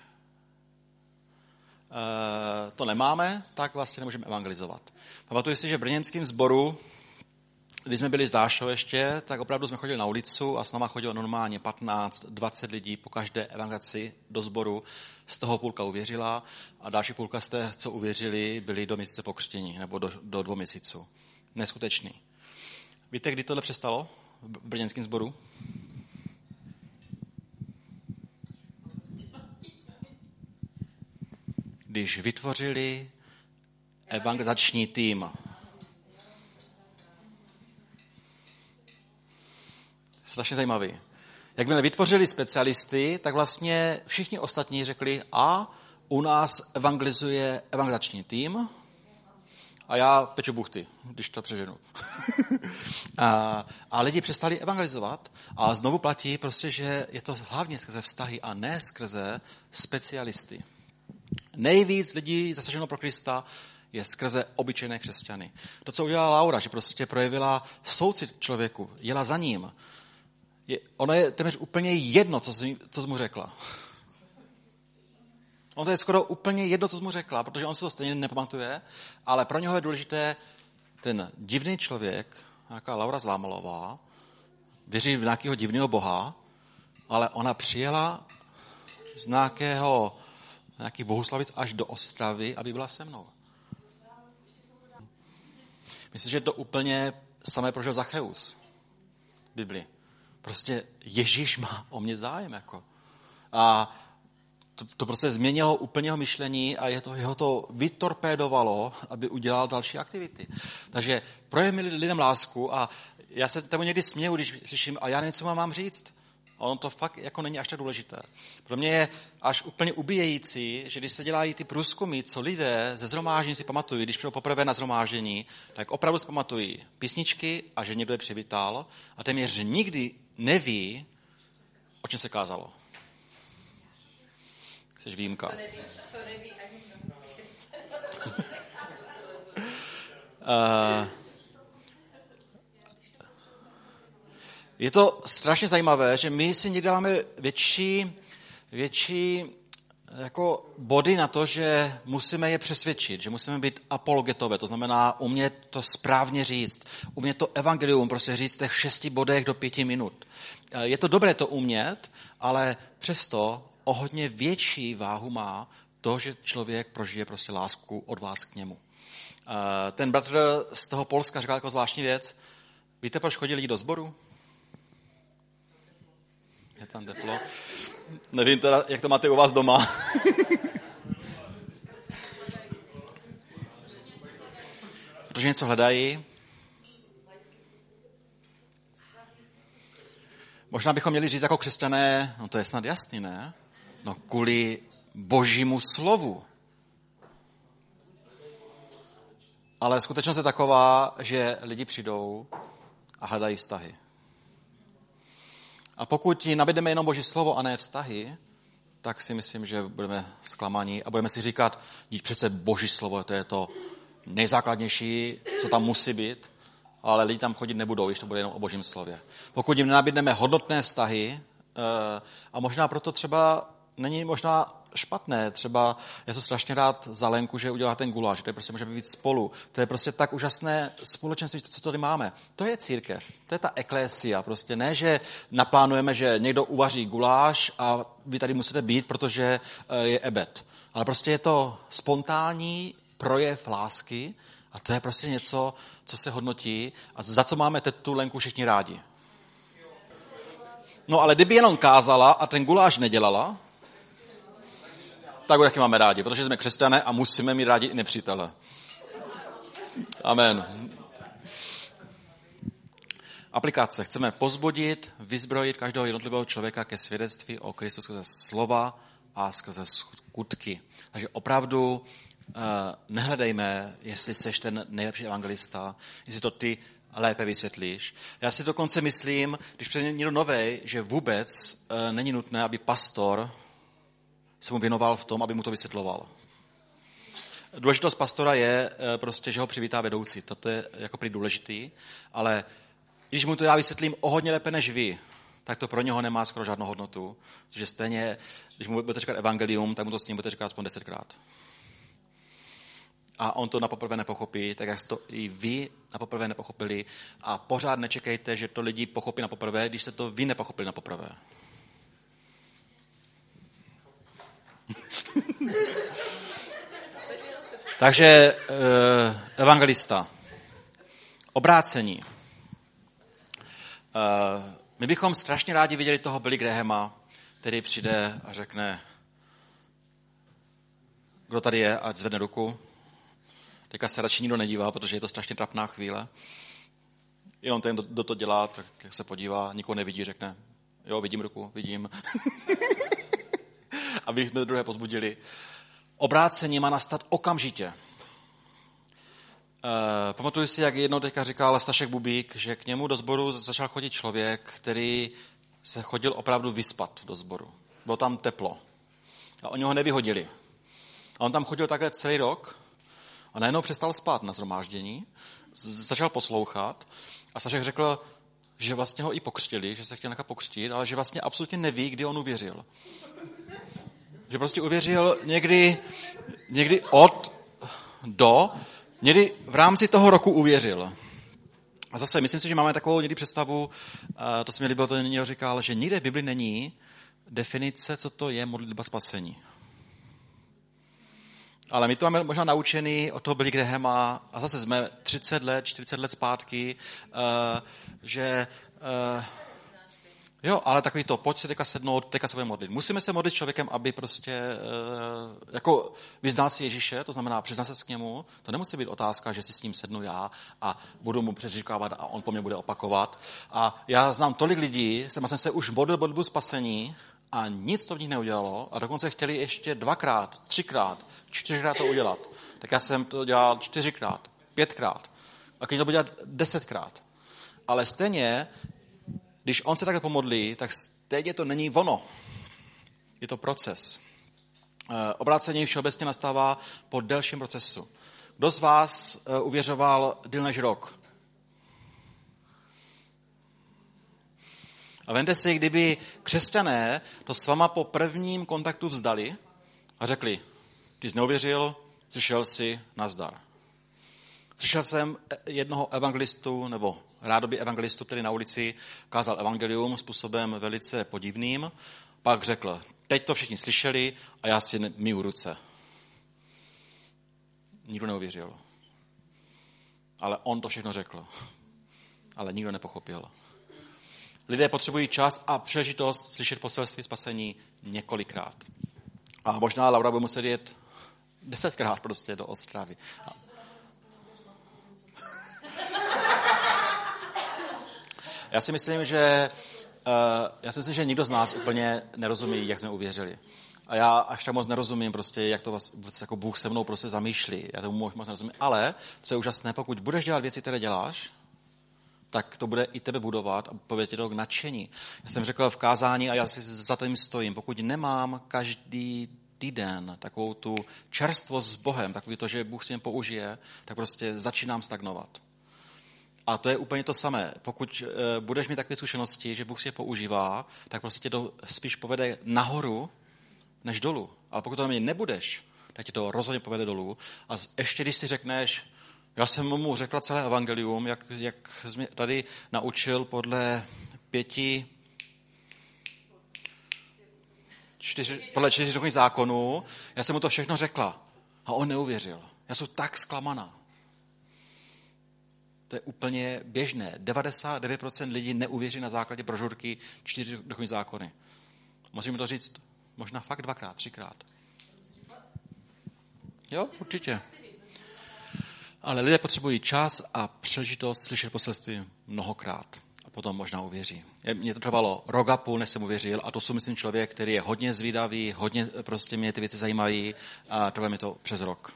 to nemáme, tak vlastně nemůžeme evangelizovat. Pamatuju si, že v brněnském sboru když jsme byli s Dášou ještě, tak opravdu jsme chodili na ulicu a s náma chodilo normálně 15-20 lidí po každé evangelizaci do sboru. Z toho půlka uvěřila a další půlka z té, co uvěřili, byli do měsíce pokřtění nebo do 2 měsíců. Neskutečný. Víte, kdy tohle přestalo v brněnském sboru? Když vytvořili evangelizační tým. Strašně zajímavý. Jakmile vytvořili specialisty, tak vlastně všichni ostatní řekli, a u nás evangelizuje evangelizační tým a já peču buchty, když to přeženu. a lidi přestali evangelizovat a znovu platí prostě, že je to hlavně skrze vztahy a ne skrze specialisty. Nejvíc lidí zasaženo pro Krista je skrze obyčejné křesťany. To, co udělala Laura, že prostě projevila soucit člověku, jela za ním. Ono je téměř úplně jedno, co jsi mu řekla. Ono to je skoro úplně jedno, co jsi mu řekla, protože on si to stejně nepamatuje, ale pro něho je důležité ten divný člověk, nějaká Laura Zlámalová, věří v nějakého divného boha, ale ona přijela z nějakých bohuslavic až do Ostravy, aby byla se mnou. Myslím, že to úplně samé prožil Zacheus v Biblii. Prostě Ježíš má o mě zájem. Jako. A to prostě změnilo úplně jeho myšlení a jeho to vytorpédovalo, aby udělal další aktivity. Takže projevme lidem lásku a já se tomu někdy směju, když slyším, a já nevím, co mám říct. A ono to fakt jako není až tak důležité. Pro mě je až úplně ubíjející, že když se dělají ty průzkumy, co lidé ze shromáždění si pamatují, když přijdou poprvé na shromáždění, tak opravdu si pamatují písničky a že někdo je přivítal a téměř nikdy neví, o čem se kázalo. Jsi výjimka. To neví ani Je to strašně zajímavé, že my si někdy dáváme větší jako body na to, že musíme je přesvědčit, že musíme být apologetové, to znamená umět to správně říct, umět to evangelium prostě říct v těch 6 bodech do 5 minut. Je to dobré to umět, ale přesto o hodně větší váhu má to, že člověk prožije prostě lásku od vás k němu. Ten bratr z toho Polska říkal jako zvláštní věc. Víte, proč chodí lidi do sboru? Je tam teplo. Nevím teda, jak to máte u vás doma. Protože něco hledají. Možná bychom měli říct jako křesťané, no to je snad jasný, ne? No kvůli Božímu slovu. Ale skutečnost je taková, že lidi přijdou a hledají vztahy. A pokud nabídneme jenom Boží slovo a ne vztahy, tak si myslím, že budeme zklamaní a budeme si říkat, přece Boží slovo, to je to nejzákladnější, co tam musí být, ale lidi tam chodit nebudou, když to bude jenom o Božím slově. Pokud jim nenabídneme hodnotné vztahy, a možná proto třeba není možná špatné, třeba já jsem strašně rád za Lenku, že udělá ten guláš, že prostě můžeme být spolu. To je prostě tak úžasné společenství, co tady máme. To je církev, to je ta eklésia. Prostě ne, že naplánujeme, že někdo uvaří guláš a vy tady musíte být, protože je ebed. Ale prostě je to spontánní projev lásky a to je prostě něco, co se hodnotí a za co máme tu Lenku všichni rádi. No ale kdyby jenom kázala a ten guláš nedělala, tak ho taky máme rádi, protože jsme křesťané a musíme mít rádi i nepřítele. Amen. Aplikace. Chceme pozbudit, vyzbrojit každého jednotlivého člověka ke svědectví o Kristu skrze slova a skrze skutky. Takže opravdu nehledejme, jestli seš ten nejlepší evangelista, jestli to ty lépe vysvětlíš. Já si dokonce myslím, když přijde někdo novej, že vůbec není nutné, aby pastor se mu věnoval v tom, aby mu to vysvětloval. Důležitost pastora je prostě, že ho přivítá vedoucí. Toto je jako prý důležitý, ale když mu to já vysvětlím o hodně lépe než vy, tak to pro něho nemá skoro žádnou hodnotu. Protože stejně, když mu budete říkat evangelium, tak mu to s ním budete říkat aspoň 10krát. a on to napoprvé nepochopí, tak jak jste to i vy napoprvé nepochopili a pořád nečekejte, že to lidi pochopí napoprvé, když jste to vy nepochopili napoprvé. Takže evangelista. Obrácení. My bychom strašně rádi viděli toho Billy Grahama, který přijde a řekne, kdo tady je, ať zvedne ruku. Teďka se radši nikdo nedívá, protože je to strašně trapná chvíle. Jenom ten, kdo to dělá, tak se podívá, nikoho nevidí, řekne, jo, vidím ruku, vidím. Aby druhé pozbudili. Obrácení má nastat okamžitě. Pamatuju si, jak jednou teďka říkal Stašek Bubík, že k němu do sboru začal chodit člověk, který se chodil opravdu vyspat do sboru. Bylo tam teplo. A oni ho nevyhodili. A on tam chodil takhle celý rok a najednou přestal spát na shromáždění, začal poslouchat a Stašek řekl, že vlastně ho i pokřtili, že se chtěl nechat pokřtít, ale že vlastně absolutně neví, kdy on uvěřil. Že prostě uvěřil někdy od do, někdy v rámci toho roku uvěřil. A zase, myslím si, že máme takovou někdy představu, to se mi líbilo, to někdo říkal, že nikde v Bibli není definice, co to je modlitba spasení. Ale my to máme možná naučený od toho Billy Grahama, a zase jsme 30 let, 40 let zpátky, že jo, ale takový to, pojď se teďka sednout, teďka se budeme modlit. Musíme se modlit člověkem, aby prostě jako vyznal si Ježíše, to znamená přiznat se k němu. To nemusí být otázka, že si s ním sednu já a budu mu předříkávat a on po mně bude opakovat. A já znám tolik lidí, jsem se už modlil modlitbu spasení a nic to v nich neudělalo a dokonce chtěli ještě 2x, 3x, 4x to udělat. Tak já jsem to dělal 4x, 5x a když to budu dělat 10x. Ale stejně, když on se takhle pomodlí, tak stejně to není ono. Je to proces. Obrácení všeobecně nastává po delším procesu. Kdo z vás uvěřoval déle než rok? A vemte si, kdyby křesťané to s váma po prvním kontaktu vzdali a řekli, ty jsi neuvěřil, slyšel jsi, nazdar. Slyšel jsem jednoho evangelistu, nebo rádoby evangelistu, který na ulici kázal evangelium způsobem velice podivným, pak řekl, teď to všichni slyšeli a já si myju ruce. Nikdo neuvěřil. Ale on to všechno řekl. Ale nikdo nepochopil. Lidé potřebují čas a příležitost slyšet poselství spasení několikrát. A možná Laura bude muset jet 10krát prostě do Ostravy. Já si myslím, že nikdo z nás úplně nerozumí, jak jsme uvěřili. A já až tak moc nerozumím, prostě, jak to vlastně jako Bůh se mnou prostě zamýšlí. Já tomu moc nerozumím. Ale, co je úžasné, pokud budeš dělat věci, které děláš, tak to bude i tebe budovat a povede tě to k nadšení. Já jsem řekl v kázání a já si za tím stojím. Pokud nemám každý týden takovou tu čerstvost s Bohem, takový to, že Bůh si mě použije, tak prostě začínám stagnovat. A to je úplně to samé. Pokud budeš mít takové zkušenosti, že Bůh si je používá, tak prostě tě to spíš povede nahoru, než dolů. Ale pokud to nebudeš, tak tě to rozhodně povede dolů. A ještě když si řekneš, já jsem mu řekla celé evangelium, jak jsi mě tady naučil podle 4 duchovních zákonů, já jsem mu to všechno řekla. A on neuvěřil. Já jsem tak zklamaná. To je úplně běžné. 99% lidí neuvěří na základě brožurky 4 duchovní zákony. Musíme to říct možná fakt 2x, 3x. Jo, určitě. Ale lidé potřebují čas a příležitost slyšet poselství mnohokrát. A potom možná uvěří. Mně to trvalo rok a půl, než jsem uvěřil. A to jsou, myslím, člověk, který je hodně zvídavý, hodně prostě mě ty věci zajímají. A trvalo mi to přes rok.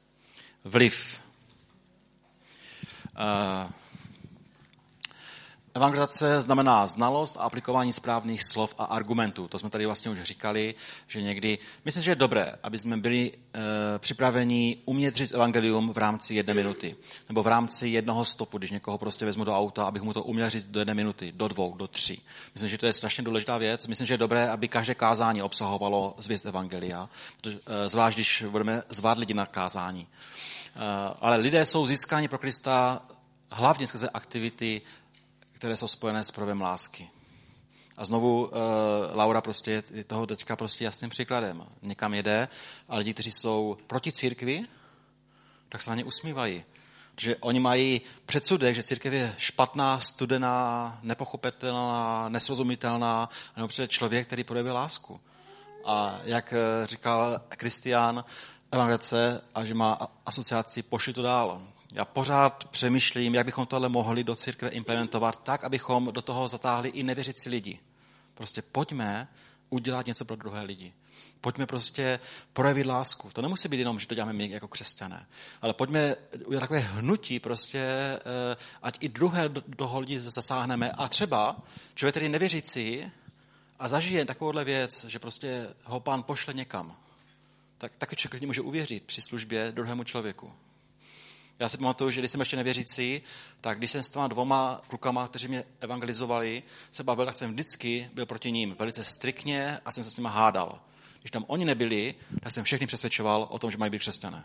Vliv. Evangelizace znamená znalost a aplikování správných slov a argumentů. To jsme tady vlastně už říkali, že někdy... Myslím, že je dobré, aby jsme byli připraveni umět říct evangelium v rámci 1 minuty. Nebo v rámci jednoho stopu, když někoho prostě vezmu do auta, abych mu to uměl říct do 1 minuty, do 2, do 3. Myslím, že to je strašně důležitá věc. Myslím, že je dobré, aby každé kázání obsahovalo zvěst evangelia, zvlášť když budeme zvát lidi na kázání. Ale lidé jsou získáni pro Krista hlavně skrze aktivity, které jsou spojené s projevem lásky. A znovu Laura prostě je toho teďka prostě jasným příkladem. Někam jede a lidi, kteří jsou proti církvi, tak se na ně usmívají. Protože oni mají předsudek, že církev je špatná, studená, nepochopitelná, nesrozumitelná, nebo před člověk, který projevuje lásku. A jak říkal Kristián, evangelizace, a že má asociaci pošli to dál. Já pořád přemýšlím, jak bychom tohle mohli do církve implementovat tak, abychom do toho zatáhli i nevěřící lidi. Prostě pojďme udělat něco pro druhé lidi. Pojďme prostě projevit lásku. To nemusí být jenom, že to děláme my jako křesťané, ale pojďme udělat takové hnutí prostě, ať i druhé do toho lidi zasáhneme. A třeba člověk, který je nevěřící a zažije takovouhle věc, že prostě ho Pán pošle někam, tak taky člověk může uvěřit při službě druhému člověku. Já si pamatuju, že když jsem ještě nevěřící, tak když jsem s těma 2 klukama, kteří mě evangelizovali, se bavil, tak jsem vždycky byl proti ním velice striktně a jsem se s nimi hádal. Když tam oni nebyli, tak jsem všechny přesvědčoval o tom, že mají být křesťané.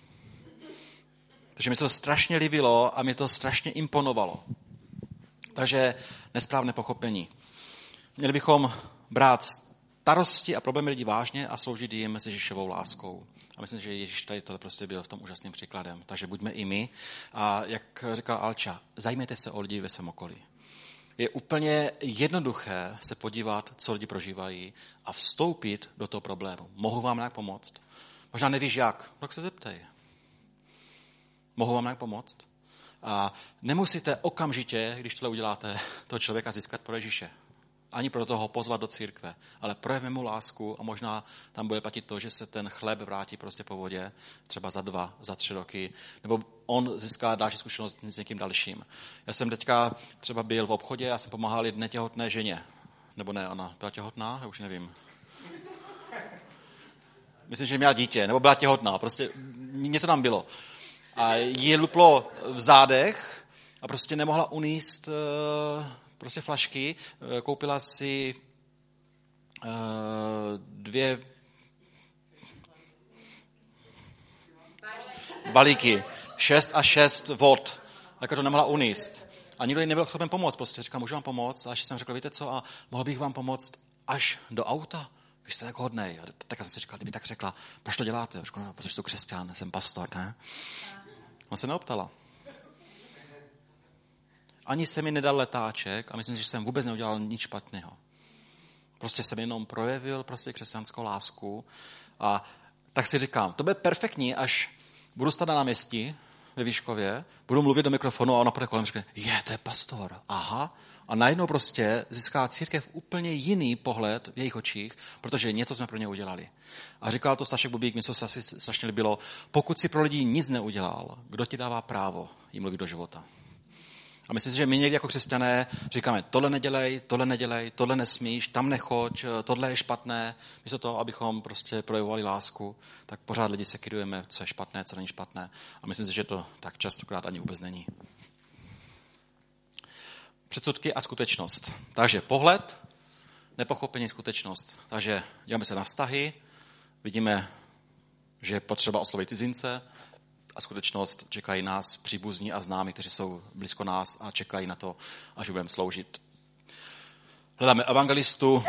Takže mi se to strašně líbilo a mě to strašně imponovalo. Takže nesprávné pochopení. Měli bychom brát starosti a problémy lidí vážně a sloužit jim s Ježíšovou láskou. A myslím, že Ježíš tady tohle prostě byl v tom úžasným příkladem. Takže buďme i my. A jak říkal Alča, zajímejte se o lidi ve svém okolí. Je úplně jednoduché se podívat, co lidi prožívají a vstoupit do toho problému. Mohu vám nějak pomoct? Možná nevíš jak, tak se zeptej. Mohu vám nějak pomoct? A nemusíte okamžitě, když tohle uděláte, toho člověka získat pro Ježíše. Ani pro toho pozvat do církve, ale projevme mu lásku a možná tam bude platit to, že se ten chléb vrátí prostě po vodě, třeba za 2, za 3 roky, nebo on získá další zkušenost s někým dalším. Já jsem teďka třeba byl v obchodě a jsem pomáhal jedné těhotné ženě. Nebo ne, ona byla těhotná? Já už nevím. Myslím, že měla dítě, nebo byla těhotná, prostě něco tam bylo. A jí luplo v zádech a prostě nemohla unést prostě flašky, koupila si 2 balíky, 6 a 6 vod, jako to nemohla unést. A nikdo jí nebyl schopen pomoct, prostě říkal, můžu vám pomoct? A až jsem řekl, víte co, a mohl bych vám pomoct až do auta? Když jste tak hodnej. Tak jsem si říkal, kdyby tak řekla, proč to děláte? Říkal, no, protože jsem křesťan, jsem pastor, ne? On se neoptala. Ani se mi nedal letáček a myslím, že jsem vůbec neudělal nic špatného. Prostě jsem jenom projevil prostě křesťanskou lásku a tak si říkám, to bude perfektní, až budu stát na náměstí ve Výškově, budu mluvit do mikrofonu a ona půjde kolem a řekne, to je pastor, aha. A najednou prostě získá církev úplně jiný pohled v jejich očích, protože něco jsme pro ně udělali. A říkal to Stašek Bubík, něco se asi strašně líbilo, pokud si pro lidi nic neudělal, kdo ti dává právo jim mluvit do života? A myslím si, že my někdy jako křesťané říkáme, tohle nedělej, tohle nesmíš, tam nechoď, tohle je špatné. Místo toho, abychom prostě projevovali lásku, tak pořád lidi sekirujeme, co je špatné, co není špatné. A myslím si, že to tak častokrát ani vůbec není. Předsudky a skutečnost. Takže pohled, nepochopení, skutečnost. Takže díváme se na vztahy, vidíme, že je potřeba oslovit cizince, a skutečnost čekají nás příbuzní a známí, kteří jsou blízko nás a čekají na to, až budeme sloužit. Hledáme evangelistu.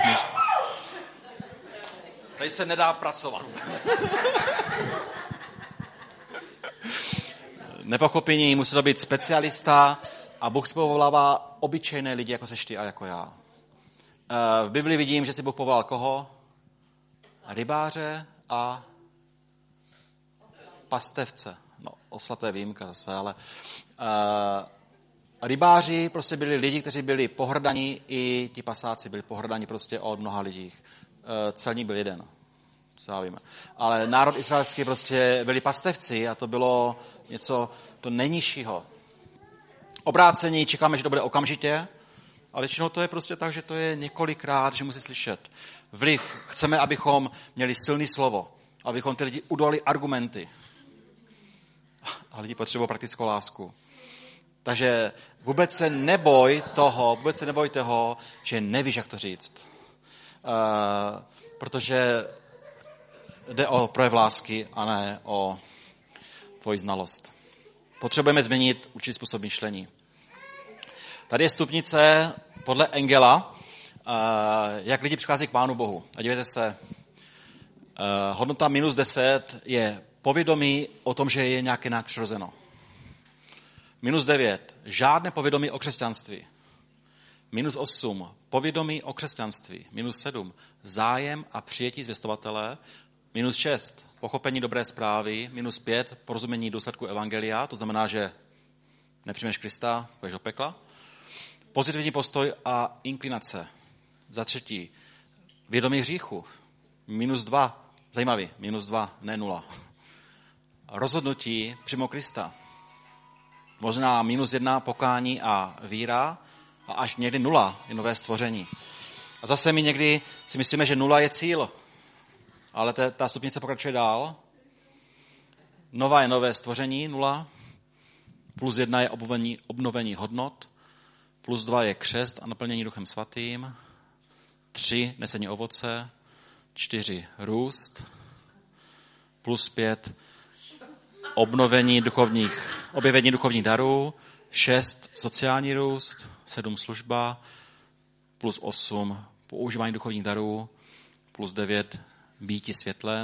Tady se nedá pracovat. Nepochopení, musí to být specialista a Bůh si povolává obyčejné lidi, jako seš ty a jako já. V Bibli vidím, že si Bůh povolal koho? Rybáře a pastevce. No, osla to je výjimka zase, ale rybáři prostě byli lidi, kteří byli pohrdaní, i ti pasáci byli pohrdaní prostě od mnoha lidí. Celník byl jeden, co já víme. Ale národ izraelský prostě byli pastevci a to bylo něco to nejnižšího. Obrácení, čekáme, že to bude okamžitě, Ale většinou to je prostě tak, že to je několikrát, že musí slyšet. Vliv. Chceme, abychom měli silné slovo. Abychom ty lidi udolali argumenty. A lidi potřebují praktickou lásku. Takže vůbec se neboj toho, že nevíš, jak to říct. Protože jde o projev lásky a ne o tvoji znalost. Potřebujeme změnit určitý způsob myšlení. Tady je stupnice podle Engela, jak lidi přichází k Pánu Bohu. A dívejte se, hodnota -10 je povědomí o tom, že je nějaké nadpřirozeno. -9, žádné povědomí o křesťanství. -8, povědomí o křesťanství. -7, zájem a přijetí zvěstovatele. -6, pochopení dobré zprávy. -5, porozumění důsledku evangelia, to znamená, že nepřijmeš Krista, půjdeš do pekla. Pozitivní postoj a inklinace. Za 3, vědomí hříchu. -2, zajímavý, -2, ne 0. Rozhodnutí přijmout Krista. Možná -1, pokání a víra a až někdy 0 je nové stvoření. A zase my někdy si myslíme, že 0 je cíl, ale ta stupnice pokračuje dál. Nova je nové stvoření, 0. +1 je obnovení hodnot. +2 je křest a naplnění Duchem Svatým. 3 nesení ovoce. 4 růst. +5 objevení duchovních darů. 6 sociální růst. 7 služba. +8 používání duchovních darů. +9 býti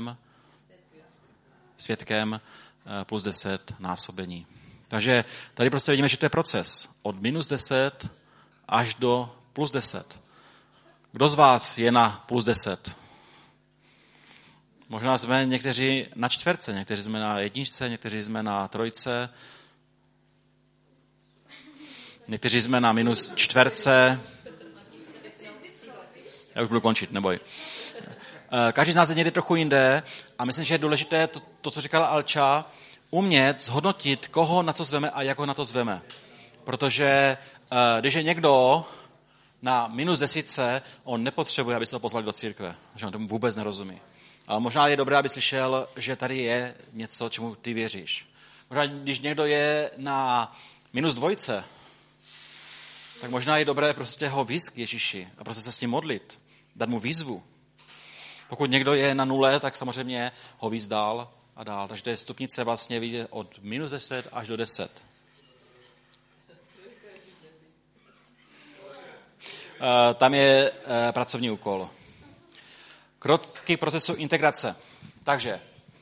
svědkem. +10 násobení. Takže tady prostě vidíme, že to je proces. Od -10 až do +10. Kdo z vás je na +10? Možná jsme někteří na 4, někteří jsme na 1, někteří jsme na 3, někteří jsme na -4. Já už budu končit, neboj. Každý z nás je někde trochu jinde a myslím, že je důležité to, co říkala Alča, umět zhodnotit, koho na co zveme a jak ho na to zveme. Protože když je někdo na -10, on nepotřebuje, aby se to pozvali do církve, že on tomu vůbec nerozumí. Ale možná je dobré, aby slyšel, že tady je něco, čemu ty věříš. Možná, když někdo je na -2, tak možná je dobré prostě ho víc k Ježíši a prostě se s ním modlit, dát mu výzvu. Pokud někdo je na 0, tak samozřejmě ho víc dál a dál. Takže to je stupnice vlastně vyjde od -10 až do 10. Tam je pracovní úkol. Kroky procesu integrace. Takže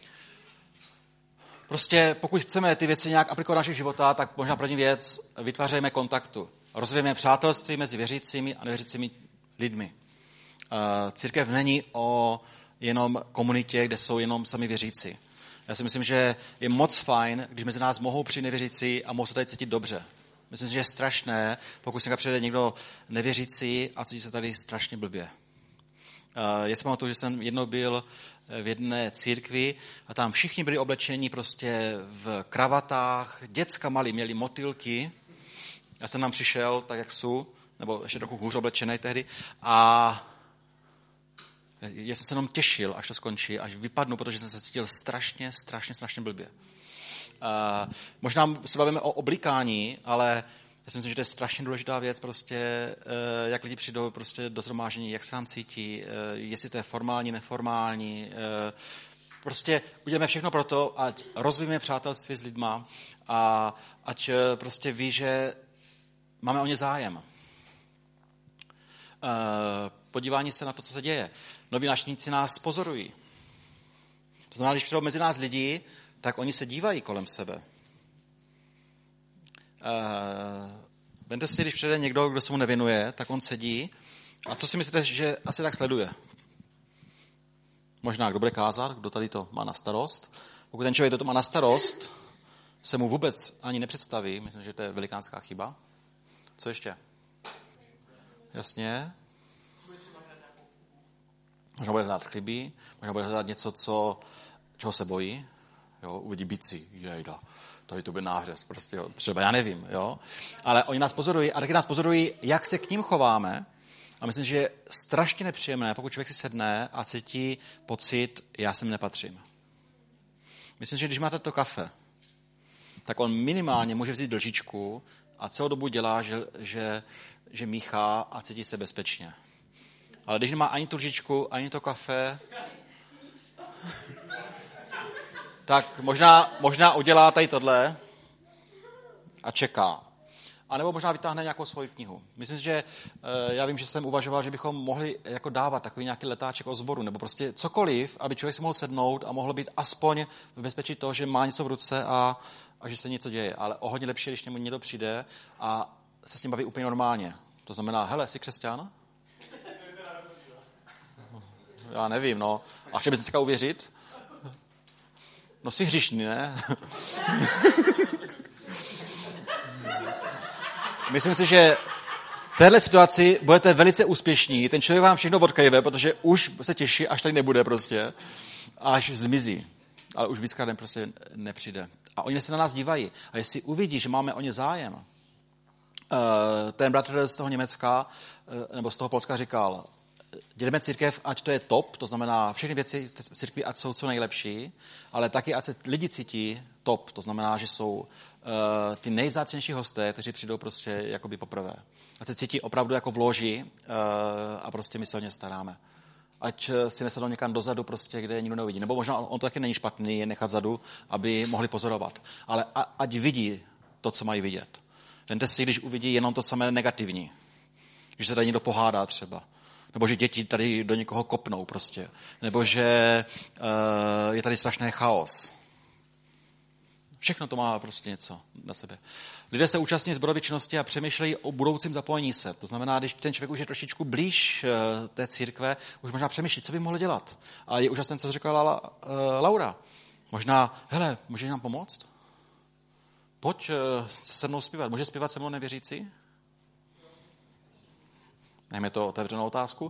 prostě pokud chceme ty věci nějak aplikovat do našeho života, tak možná první věc, vytvářejme kontaktu. Rozvíjeme přátelství mezi věřícími a nevěřícími lidmi. Církev není o jenom komunitě, kde jsou jenom sami věřící. Já si myslím, že je moc fajn, když mezi nás mohou přijít nevěřící a mohou se tady cítit dobře. Myslím si, že je strašné, pokud se přijde někdo nevěřící a cítí se tady strašně blbě. Já si pamatuju, že jsem jednou byl v jedné církvi a tam všichni byli oblečeni prostě v kravatách, děcka malí měli motýlky. Já jsem tam přišel, tak jak jsou, nebo ještě trochu hůř oblečený tehdy a já jsem se jenom těšil, až to skončí, až vypadnu, protože jsem se cítil strašně blbě. Možná se bavíme o oblikání, ale já si myslím, že to je strašně důležitá věc, prostě, jak lidi přijdou prostě do shromáždění, jak se tam cítí, jestli to je formální, neformální. Prostě uděláme všechno pro to, ať rozvíjíme přátelství s lidma a ať prostě ví, že máme o ně zájem. Podívání se na to, co se děje. Noví návštěvníci nás pozorují. To znamená, když přijdou mezi nás lidi, tak oni se dívají kolem sebe. Vemte si, když přijde někdo, kdo se mu nevěnuje, tak on sedí. A co si myslíte, že asi tak sleduje? Možná, kdo bude kázat, kdo tady to má na starost. Pokud ten člověk to má na starost, se mu vůbec ani nepředstaví. Myslím, že to je velikánská chyba. Co ještě? Jasně. Možná bude hledat chyby, možná bude hledat něco, čeho se bojí. Jo, uvidí bicí, jejda. to by nářez, prostě, jo, třeba já nevím, jo. Ale oni nás pozorují a taky nás pozorují, jak se k ním chováme. A myslím, že je strašně nepříjemné, pokud člověk si sedne a cítí pocit, já sem nepatřím. Myslím, že když máte to kafe, tak on minimálně může vzít lžičku a celou dobu dělá, že míchá a cítí se bezpečně. Ale když nemá ani tu lžičku, ani to kafe, tak možná udělá tady tohle a čeká. A nebo možná vytáhne nějakou svoji knihu. Myslím, že já vím, že jsem uvažoval, že bychom mohli jako dávat takový nějaký letáček o sboru, nebo prostě cokoliv, aby člověk si mohl sednout a mohl být aspoň v bezpečí toho, že má něco v ruce a že se něco děje. Ale o hodně lepší, když němu někdo přijde a se s ním baví úplně normálně. To znamená, hele, jsi křesťan? Já nevím, no. A chtěl bys teďka uvěřit? No jsi hříšný, ne? Myslím si, že v téhle situaci budete velice úspěšní. Ten člověk vám všechno odkajve, protože už se těší, až tady nebude prostě. Až zmizí. Ale už víckrát prostě nepřijde. A oni se na nás dívají. A jestli uvidí, že máme o ně zájem, ten bratr z toho Německa, nebo z toho Polska říkal, děláme církev, ať to je top, to znamená všechny věci v církvi, ať jsou co nejlepší, ale taky, ať se lidi cítí top, to znamená, že jsou ty nejvzácnější hosté, kteří přijdou prostě jakoby poprvé. Ať se cítí opravdu jako v loži a prostě my se o ně staráme. Ať si nesednou někam dozadu, prostě, kde nikdo neuvidí. Nebo možná on to taky není špatný, je nechat vzadu, aby mohli pozorovat. Ale ať vidí to, co mají vidět. Vemte si, když uvidí jenom to samé negativní. Když se tady někdo pohádá třeba. Nebo že děti tady do někoho kopnou prostě. Nebo že je tady strašný chaos. Všechno to má prostě něco na sebe. Lidé se účastní sborové činnosti a přemýšlejí o budoucím zapojení se. To znamená, když ten člověk už je trošičku blíž té církve, už možná přemýšlí, co by mohl dělat. A je úžasné, co říkala Laura. Možná, hele, můžeš nám pomoct? Pojď se mnou zpívat. Může zpívat se mnou nevěřící? Nejme to otevřenou otázku.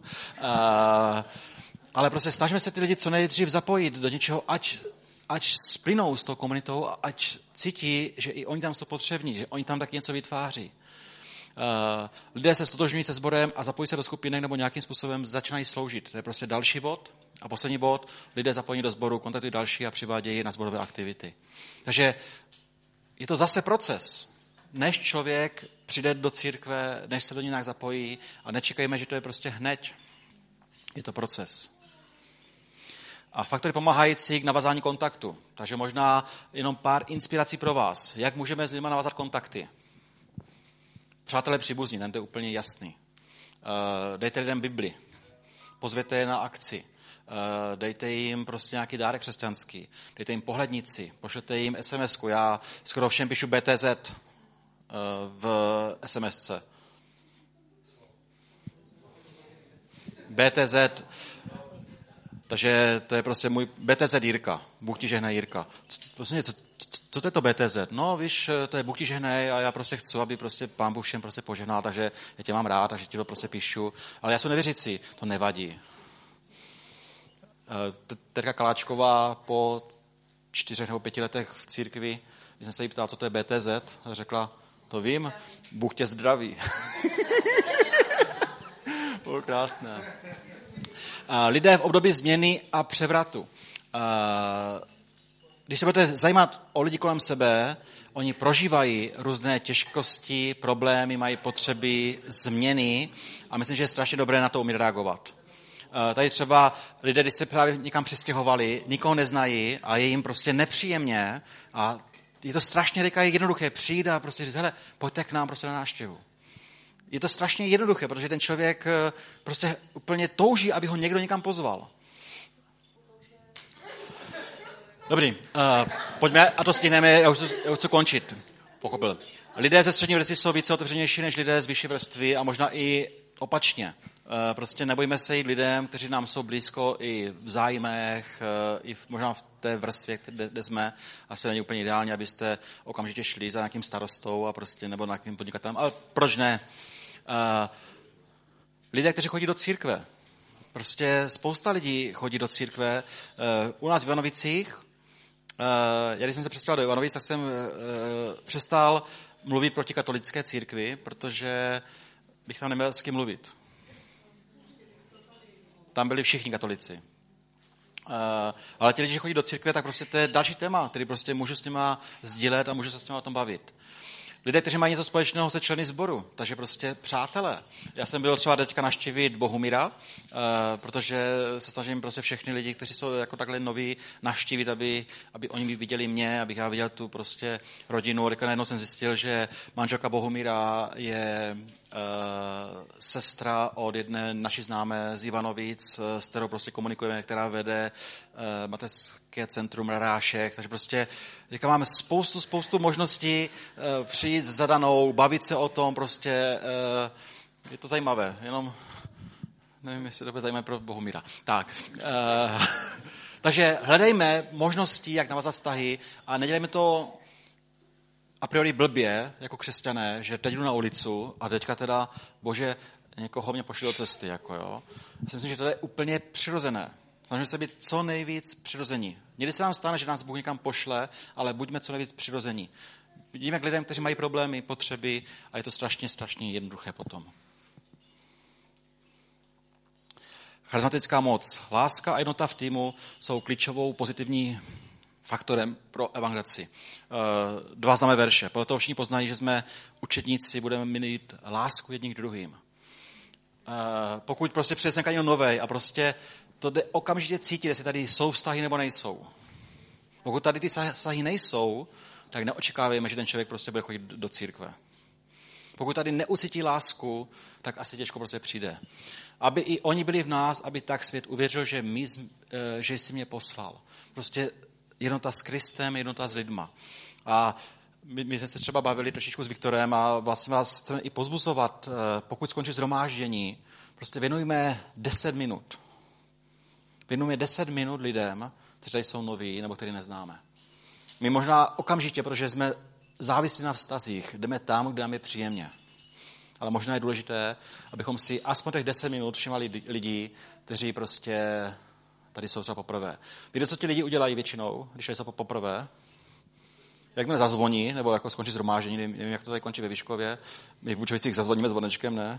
Ale prostě snažíme se ty lidi co nejdřív zapojit do něčeho, ať splynou s tou komunitou a ať cítí, že i oni tam jsou potřební, že oni tam taky něco vytváří. Lidé se stotožňují se sborem a zapojí se do skupiny nebo nějakým způsobem začínají sloužit. To je prostě další bod. A poslední bod, lidé zapojí do sboru, kontaktují další a přivádějí na sborové aktivity. Takže je to zase proces. Než člověk přijde do církve, než se do ní nějak zapojí a nečekejme, že to je prostě hned. Je to proces. A faktory pomáhající k navazání kontaktu. Takže možná jenom pár inspirací pro vás. Jak můžeme s lidmi navázat kontakty? Přátelé příbuzní, ten to je úplně jasný. Dejte lidem Bibli. Pozvěte je na akci. Dejte jim prostě nějaký dárek křesťanský. Dejte jim pohlednici. Pošlete jim SMS-ku. Já skoro všem píšu BTZ v SMSce. BTZ, takže to je prostě můj BTZ Jirka. Bůh ti žehnej Jirka. Co to je to BTZ? No víš, to je Bůh ti žehnej a já prostě chci, aby prostě Pán Bůh všem prostě požehnal, takže já tě mám rád, takže ti to prostě píšu. Ale já jsem nevěřící, to nevadí. Terka Kaláčková po 4 nebo 5 letech v církvi, když jsem se jí ptal, co to je BTZ, řekla, to vím, Bůh tě zdraví. Bylo krásné. Lidé v období změny a převratu. Když se budete zajímat o lidi kolem sebe, oni prožívají různé těžkosti, problémy, mají potřeby, změny a myslím, že je strašně dobré na to umět reagovat. Tady třeba lidé, když se právě někam přistěhovali, nikoho neznají a je jim prostě nepříjemně a je to strašně jednoduché přijít a prostě říct, hele, pojďte k nám prostě na návštěvu. Je to strašně jednoduché, protože ten člověk prostě úplně touží, aby ho někdo někam pozval. Dobrý, pojďme a to stihneme, já už chci končit. Pochopil. Lidé ze střední vrstvy jsou více otevřenější než lidé z vyšší vrstvy a možná i opačně. Prostě nebojme se jít lidem, kteří nám jsou blízko i v zájmech, i možná v té vrstvě, kde jsme. Asi není úplně ideální, abyste okamžitě šli za nějakým starostou a prostě, nebo nějakým podnikatelem, ale proč ne? Lidé, kteří chodí do církve. Prostě spousta lidí chodí do církve. U nás v Janovicích Já když jsem se přestěhoval do Ivanovic, tak jsem přestal mluvit proti katolické církvi, protože bych tam neměl s kým mluvit. Tam byli všichni katolici. Ale ti lidi, že chodí do církve, tak prostě to je další téma, který prostě můžu s nima sdílet a můžu se s nima o tom bavit. Lidé, kteří mají něco společného se členy sboru, takže prostě přátelé. Já jsem byl třeba teďka navštívit Bohumíra, protože se snažím prostě všechny lidi, kteří jsou jako takhle noví, navštívit, aby oni viděli mě, abych já viděl tu prostě rodinu. Teďka najednou jsem zjistil, že manželka Bohumíra je sestra od jedné naší známé z Ivanovic, s kterou prostě komunikujeme, která vede mateřské centrum Rarášek, takže prostě teďka máme spoustu možností přijít s zadanou, bavit se o tom, prostě je to zajímavé, jenom nevím, jestli to bude zajímavé pro Bohumíra. Tak, takže hledejme možnosti, jak navázat vztahy a nedělejme to a priori blbě, jako křesťané, že teď jdu na ulicu a teďka teda, bože, někoho mě pošli do cesty, jako jo. Já si myslím, že to je úplně přirozené. Snažíme se být co nejvíc přirození. Někdy se nám stane, že nás Bůh někam pošle, ale buďme co nejvíc přirození. Vidíme k lidem, kteří mají problémy, potřeby a je to strašně jednoduché potom. Charismatická moc. Láska a jednota v týmu jsou klíčovou pozitivní faktorem pro evangelizaci. 2 známé verše. Podle toho všichni poznají, že jsme učedníci, budeme mít lásku jedním k druhým. Pokud prostě přijde sem někdo novej a prostě to jde okamžitě cítit, jestli tady jsou vztahy nebo nejsou. Pokud tady ty vztahy nejsou, tak neočekávejme, že ten člověk prostě bude chodit do církve. Pokud tady neucítí lásku, tak asi těžko prostě přijde. Aby i oni byli v nás, aby tak svět uvěřil, že jsi mě poslal. Prostě jednota s Kristem, jednota s lidma. A my jsme se třeba bavili trošičku s Viktorem a vlastně vás chceme i pozbuzovat, pokud skončí shromáždění, prostě věnujme 10 minut. Věnujme 10 minut lidem, kteří tady jsou noví nebo kteří neznáme. My možná okamžitě, protože jsme závislí na vztazích, jdeme tam, kde nám je příjemně. Ale možná je důležité, abychom si aspoň těch 10 minut všimali lidí, kteří prostě tady jsou třeba poprvé. Víte, co ti lidi udělají většinou, když jsou poprvé? Jakmile zazvoní, nebo jako skončí shromáždění, nevím, jak to tady končí ve Vyškově, my v Bučovicích zazvoníme zvonečkem, ne?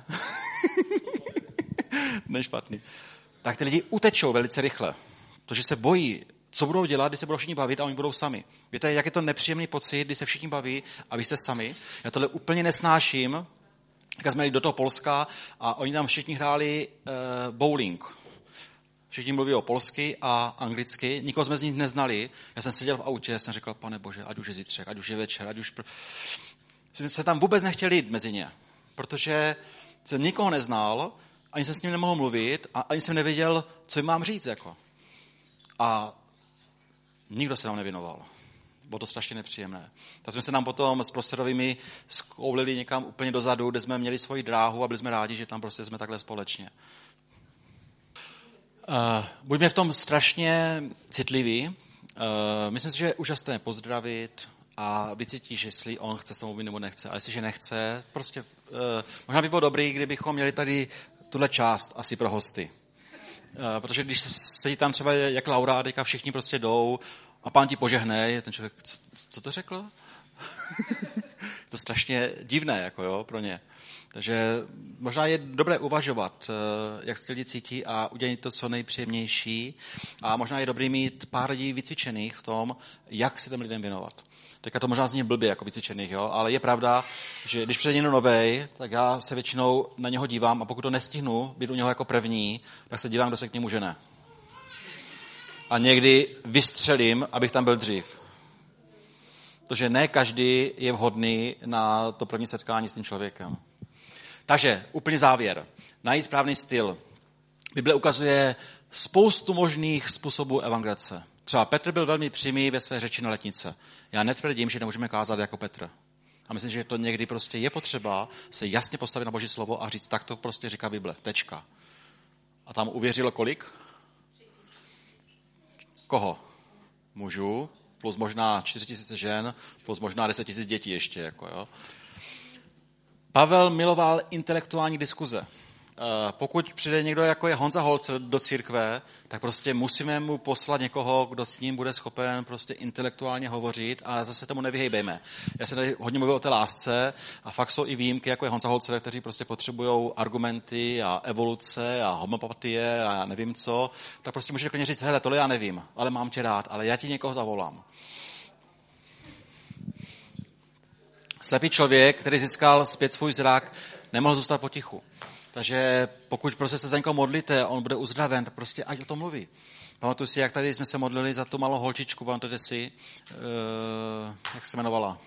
Ne špatný. Tak ty lidi utečou velice rychle, protože se bojí, co budou dělat, když se budou všichni bavit a oni budou sami. Víte, jak je to nepříjemný pocit, když se všichni baví a vy jste sami? Já tohle úplně nesnáším. Jak jsme jeli do toho Polska a oni tam všichni hráli bowling. Všichni mluví o polsky a anglicky. Nikoho jsme z nich neznali. Já jsem seděl v autě a jsem říkal, pane bože, ať už je zítřek, ať už je večer, ať už... Jsem se tam vůbec nechtěl jít mezi ně, protože jsem nikoho neznal, ani jsem s ním nemohl mluvit a ani jsem nevěděl, co jim mám říct. Jako. A nikdo se nám nevěnoval. Bylo to strašně nepříjemné. Tak jsme se nám potom s Prosterovými skoulili někam úplně dozadu, kde jsme měli svoji dráhu a byli jsme rádi, že tam prostě jsme takhle společně. Buďme v tom strašně citliví. Myslím si, že je úžasné pozdravit a vycítíš, jestli on chce s tebou mluvit nebo nechce. A jestliže nechce, prostě možná by bylo dobrý, kdybychom měli tady tuhle část asi pro hosty. Protože když sedí tam třeba jak Laura a teďka všichni prostě jdou a pán ti požehnej, ten člověk, co to řekl? Je to strašně divné jako jo, pro ně. Takže možná je dobré uvažovat, jak se lidi cítí a udělat to co nejpříjemnější. A možná je dobrý mít pár lidí vycvičených v tom, jak se těm lidem věnovat. Teďka to možná zní blbě jako vycvičených, jo? Ale je pravda, že když přijde někdo novej, tak já se většinou na něho dívám a pokud to nestihnu být u něho jako první, tak se dívám, kdo se k němu žene. A někdy vystřelím, abych tam byl dřív. Protože ne každý je vhodný na to první setkání s tím člověkem. Takže úplně závěr. Najít správný styl. Bible ukazuje spoustu možných způsobů evangelizace. Třeba Petr byl velmi přímý ve své řeči na letnice. Já netvrdím, že nemůžeme kázat jako Petr. A myslím, že to někdy prostě je potřeba se jasně postavit na Boží slovo a říct, tak to prostě říká Bible. Tečka. A tam uvěřilo kolik? Koho? Mužů, plus možná 4 000 žen, plus možná 10 000 dětí ještě. Jako, jo. Pavel miloval intelektuální diskuze. pokud přijde někdo, jako je Honza Holzer do církve, tak prostě musíme mu poslat někoho, kdo s ním bude schopen prostě intelektuálně hovořit a zase tomu nevyhejbejme. Já jsem tady hodně mluvil o té lásce a fakt jsou i výjimky, jako je Honza Holzer, kteří prostě potřebují argumenty a evoluce a homeopatie a nevím co, tak prostě může klidně říct, hele, tohle já nevím, ale mám tě rád, ale já ti někoho zavolám. Slepý člověk, který získal zpět svůj zrak, nemohl zůstat potichu. Takže pokud prostě se za někoho modlíte, on bude uzdraven, prostě ať o tom mluví. Pamatuju si, jak tady jsme se modlili za tu malou holčičku, pamatujete si, jak se jmenovala?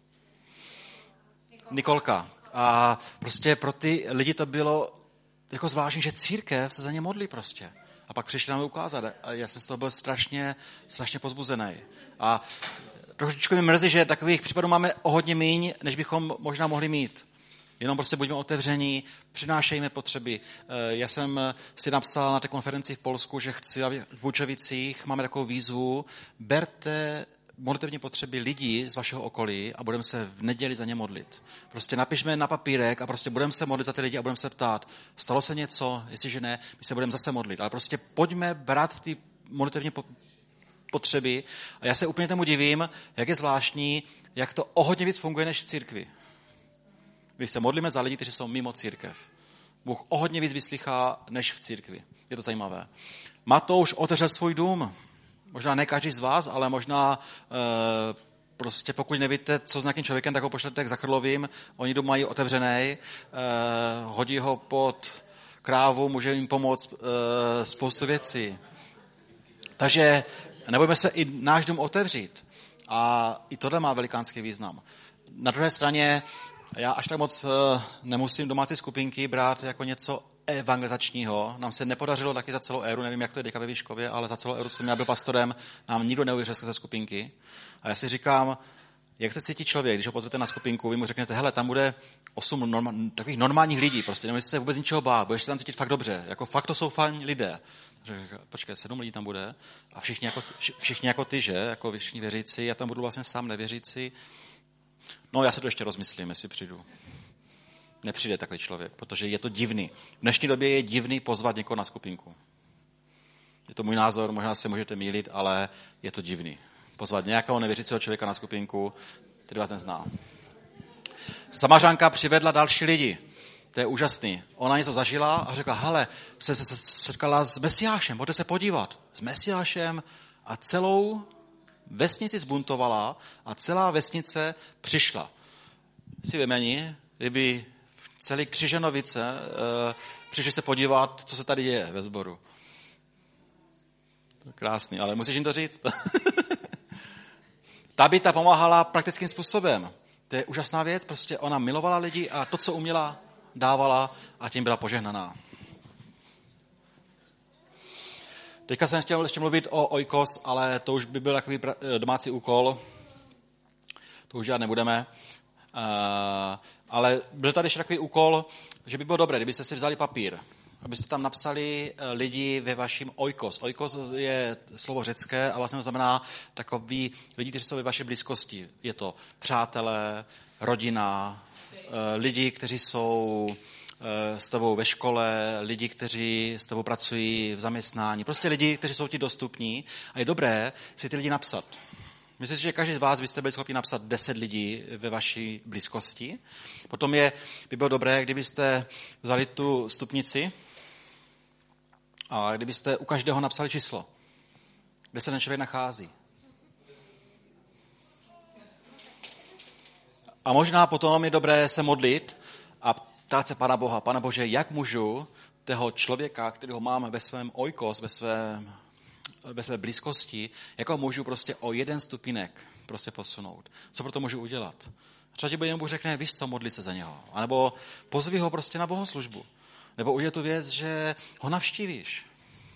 Nikolka. A prostě pro ty lidi to bylo jako zvláštní, že církev se za ně modlí prostě. A pak přišli nám ukázat. A já jsem z toho byl strašně pozbuzený. A trošičku mi mrzí, že takových případů máme o hodně míň, než bychom možná mohli mít. Jenom prostě buďme otevření, přinášejme potřeby. Já jsem si napsal na té konferenci v Polsku, že chci, aby v Bučovicích máme takovou výzvu, berte modlitevní potřeby lidí z vašeho okolí a budeme se v neděli za ně modlit. Prostě napišme na papírek a prostě budeme se modlit za ty lidi a budeme se ptát, stalo se něco, jestliže ne, my se budeme zase modlit. Ale prostě pojďme brát ty modlitevní potřeby. A já se úplně tomu divím, jak je zvláštní, jak to o hodně víc funguje než v církvi. Když se modlíme za lidi, kteří jsou mimo církev. Bůh o hodně víc vyslychá než v církvi. Je to zajímavé. Matouš otevřel svůj dům. Možná ne každý z vás, ale možná prostě pokud nevíte, co s nějakým člověkem, tak ho pošlete k Zachrlovým. Oni dům mají otevřený, hodí ho pod krávu, může jim pomoct spoustu věcí. Takže nebojme se i náš dům otevřít. A i tohle má velikánský význam. Na druhé straně já až tak moc nemusím domácí skupinky brát jako něco evangelizačního. Nám se nepodařilo taky za celou éru, nevím, jak to je teďka ve Výškově, ale za celou éru, co jsem já byl pastorem, nám nikdo neuvěřil skrze skupinky. A já si říkám, jak se cítí člověk, když ho pozvete na skupinku, vy mu řeknete, hele, tam bude 8 takových normálních lidí, prostě nemusíte se vůbec ničeho bát, budeš se tam cítit fakt dobře, jako fakt to jsou fajn lidé. Počkej, 7 lidí tam bude a všichni jako ty, že, jako všichni věřící, já tam budu vlastně sám nevěřící. No, já se to ještě rozmyslím, jestli přijdu. Nepřijde takový člověk, protože je to divný. V dnešní době je divný pozvat někoho na skupinku. Je to můj názor, možná se můžete mýlit, ale je to divný. Pozvat nějakého nevěřícího člověka na skupinku, který vás nezná. Samařanka přivedla další lidi. To je úžasný. Ona něco zažila a řekla, hele, se setkala s Mesiášem, pojďte se podívat. S Mesiášem a celou vesnici zbuntovala a celá vesnice přišla. Si vymení, kdyby celý Křižanovice přišli se podívat, co se tady děje ve sboru. To je krásný, ale musíš jim to říct. Tabita pomáhala praktickým způsobem. To je úžasná věc, prostě ona milovala lidi a to, co uměla, dávala a tím byla požehnaná. Teďka jsem chtěl ještě mluvit o oikos, ale to už by byl takový domácí úkol. To už dělat nebudeme. Ale byl tady ještě takový úkol, že by bylo dobré, kdybyste si vzali papír, abyste tam napsali lidi ve vaším oikos. Oikos je slovo řecké a vlastně to znamená takový lidi, kteří jsou ve vaší blízkosti. Je to přátelé, rodina, lidi, kteří jsou s tebou ve škole, lidi, kteří s tebou pracují v zaměstnání, prostě lidi, kteří jsou ti dostupní a je dobré si ty lidi napsat. Myslím si, že každý z vás byste byli schopni napsat 10 lidí ve vaší blízkosti. Potom by bylo dobré, kdybyste vzali tu stupnici a kdybyste u každého napsali číslo, kde se ten člověk nachází. A možná potom je dobré se modlit a ptát se Pana Boha, Pane Bože, jak můžu toho člověka, kterého mám ve svém oikos, ve své blízkosti, jak ho můžu prostě o 1 stupínek prostě posunout. Co pro to můžu udělat? Třeba ti Bůh řekne, víš co, modlit se za něho. A nebo pozvi ho prostě na bohoslužbu. Nebo udělej tu věc, že ho navštívíš.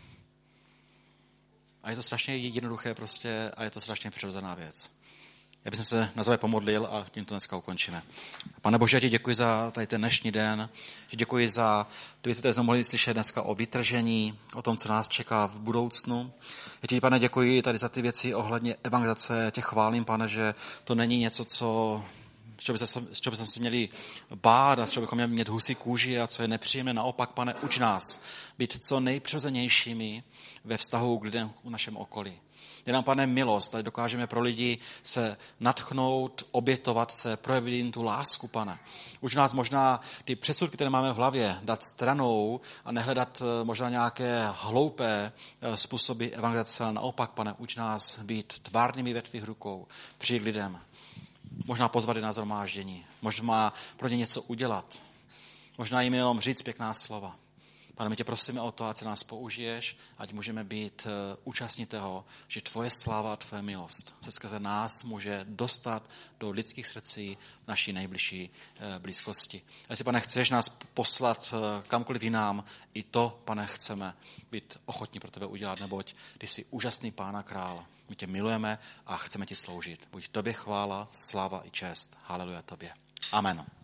A je to strašně jednoduché prostě a je to strašně přirozená věc. Já bych se na závěr pomodlil a tím to dneska ukončíme. Pane Bože, já ti děkuji za tady ten dnešní den. Děkuji za to, že jsme mohli slyšet dneska o vytržení, o tom, co nás čeká v budoucnu. Já ti, Pane, děkuji tady za ty věci ohledně evangelizace. Tě chválím, Pane, že to není něco, co z čeho bychom se měli bát a z čeho bychom měli mít husí kůži a co je nepříjemné. Naopak, Pane, uč nás být co nejpřirozenějšími ve vztahu k lidem v našem okolí. Je nám, Pane, milost, ať dokážeme pro lidi se nadchnout, obětovat se, projevit jim tu lásku, Pane. Uč nás možná ty předsudky, které máme v hlavě, dát stranou a nehledat možná nějaké hloupé způsoby evangelizace, ale naopak, Pane, uč nás být tvárnými ve tvých rukou, přijít k lidem, možná pozvat je na shromáždění, možná pro ně něco udělat, možná jim jenom říct pěkná slova. Pane, my tě prosíme o to, ať se nás použiješ, ať můžeme být účastní toho, že tvoje sláva a tvoje milost se skrze nás může dostat do lidských srdcí v naší nejbližší blízkosti. A jestli, Pane, chceš nás poslat kamkoliv jinam, i to, Pane, chceme být ochotní pro tebe udělat, neboť ty jsi úžasný Pán a král. My tě milujeme a chceme ti sloužit. Buď tobě chvála, sláva i čest. Haleluja tobě. Amen.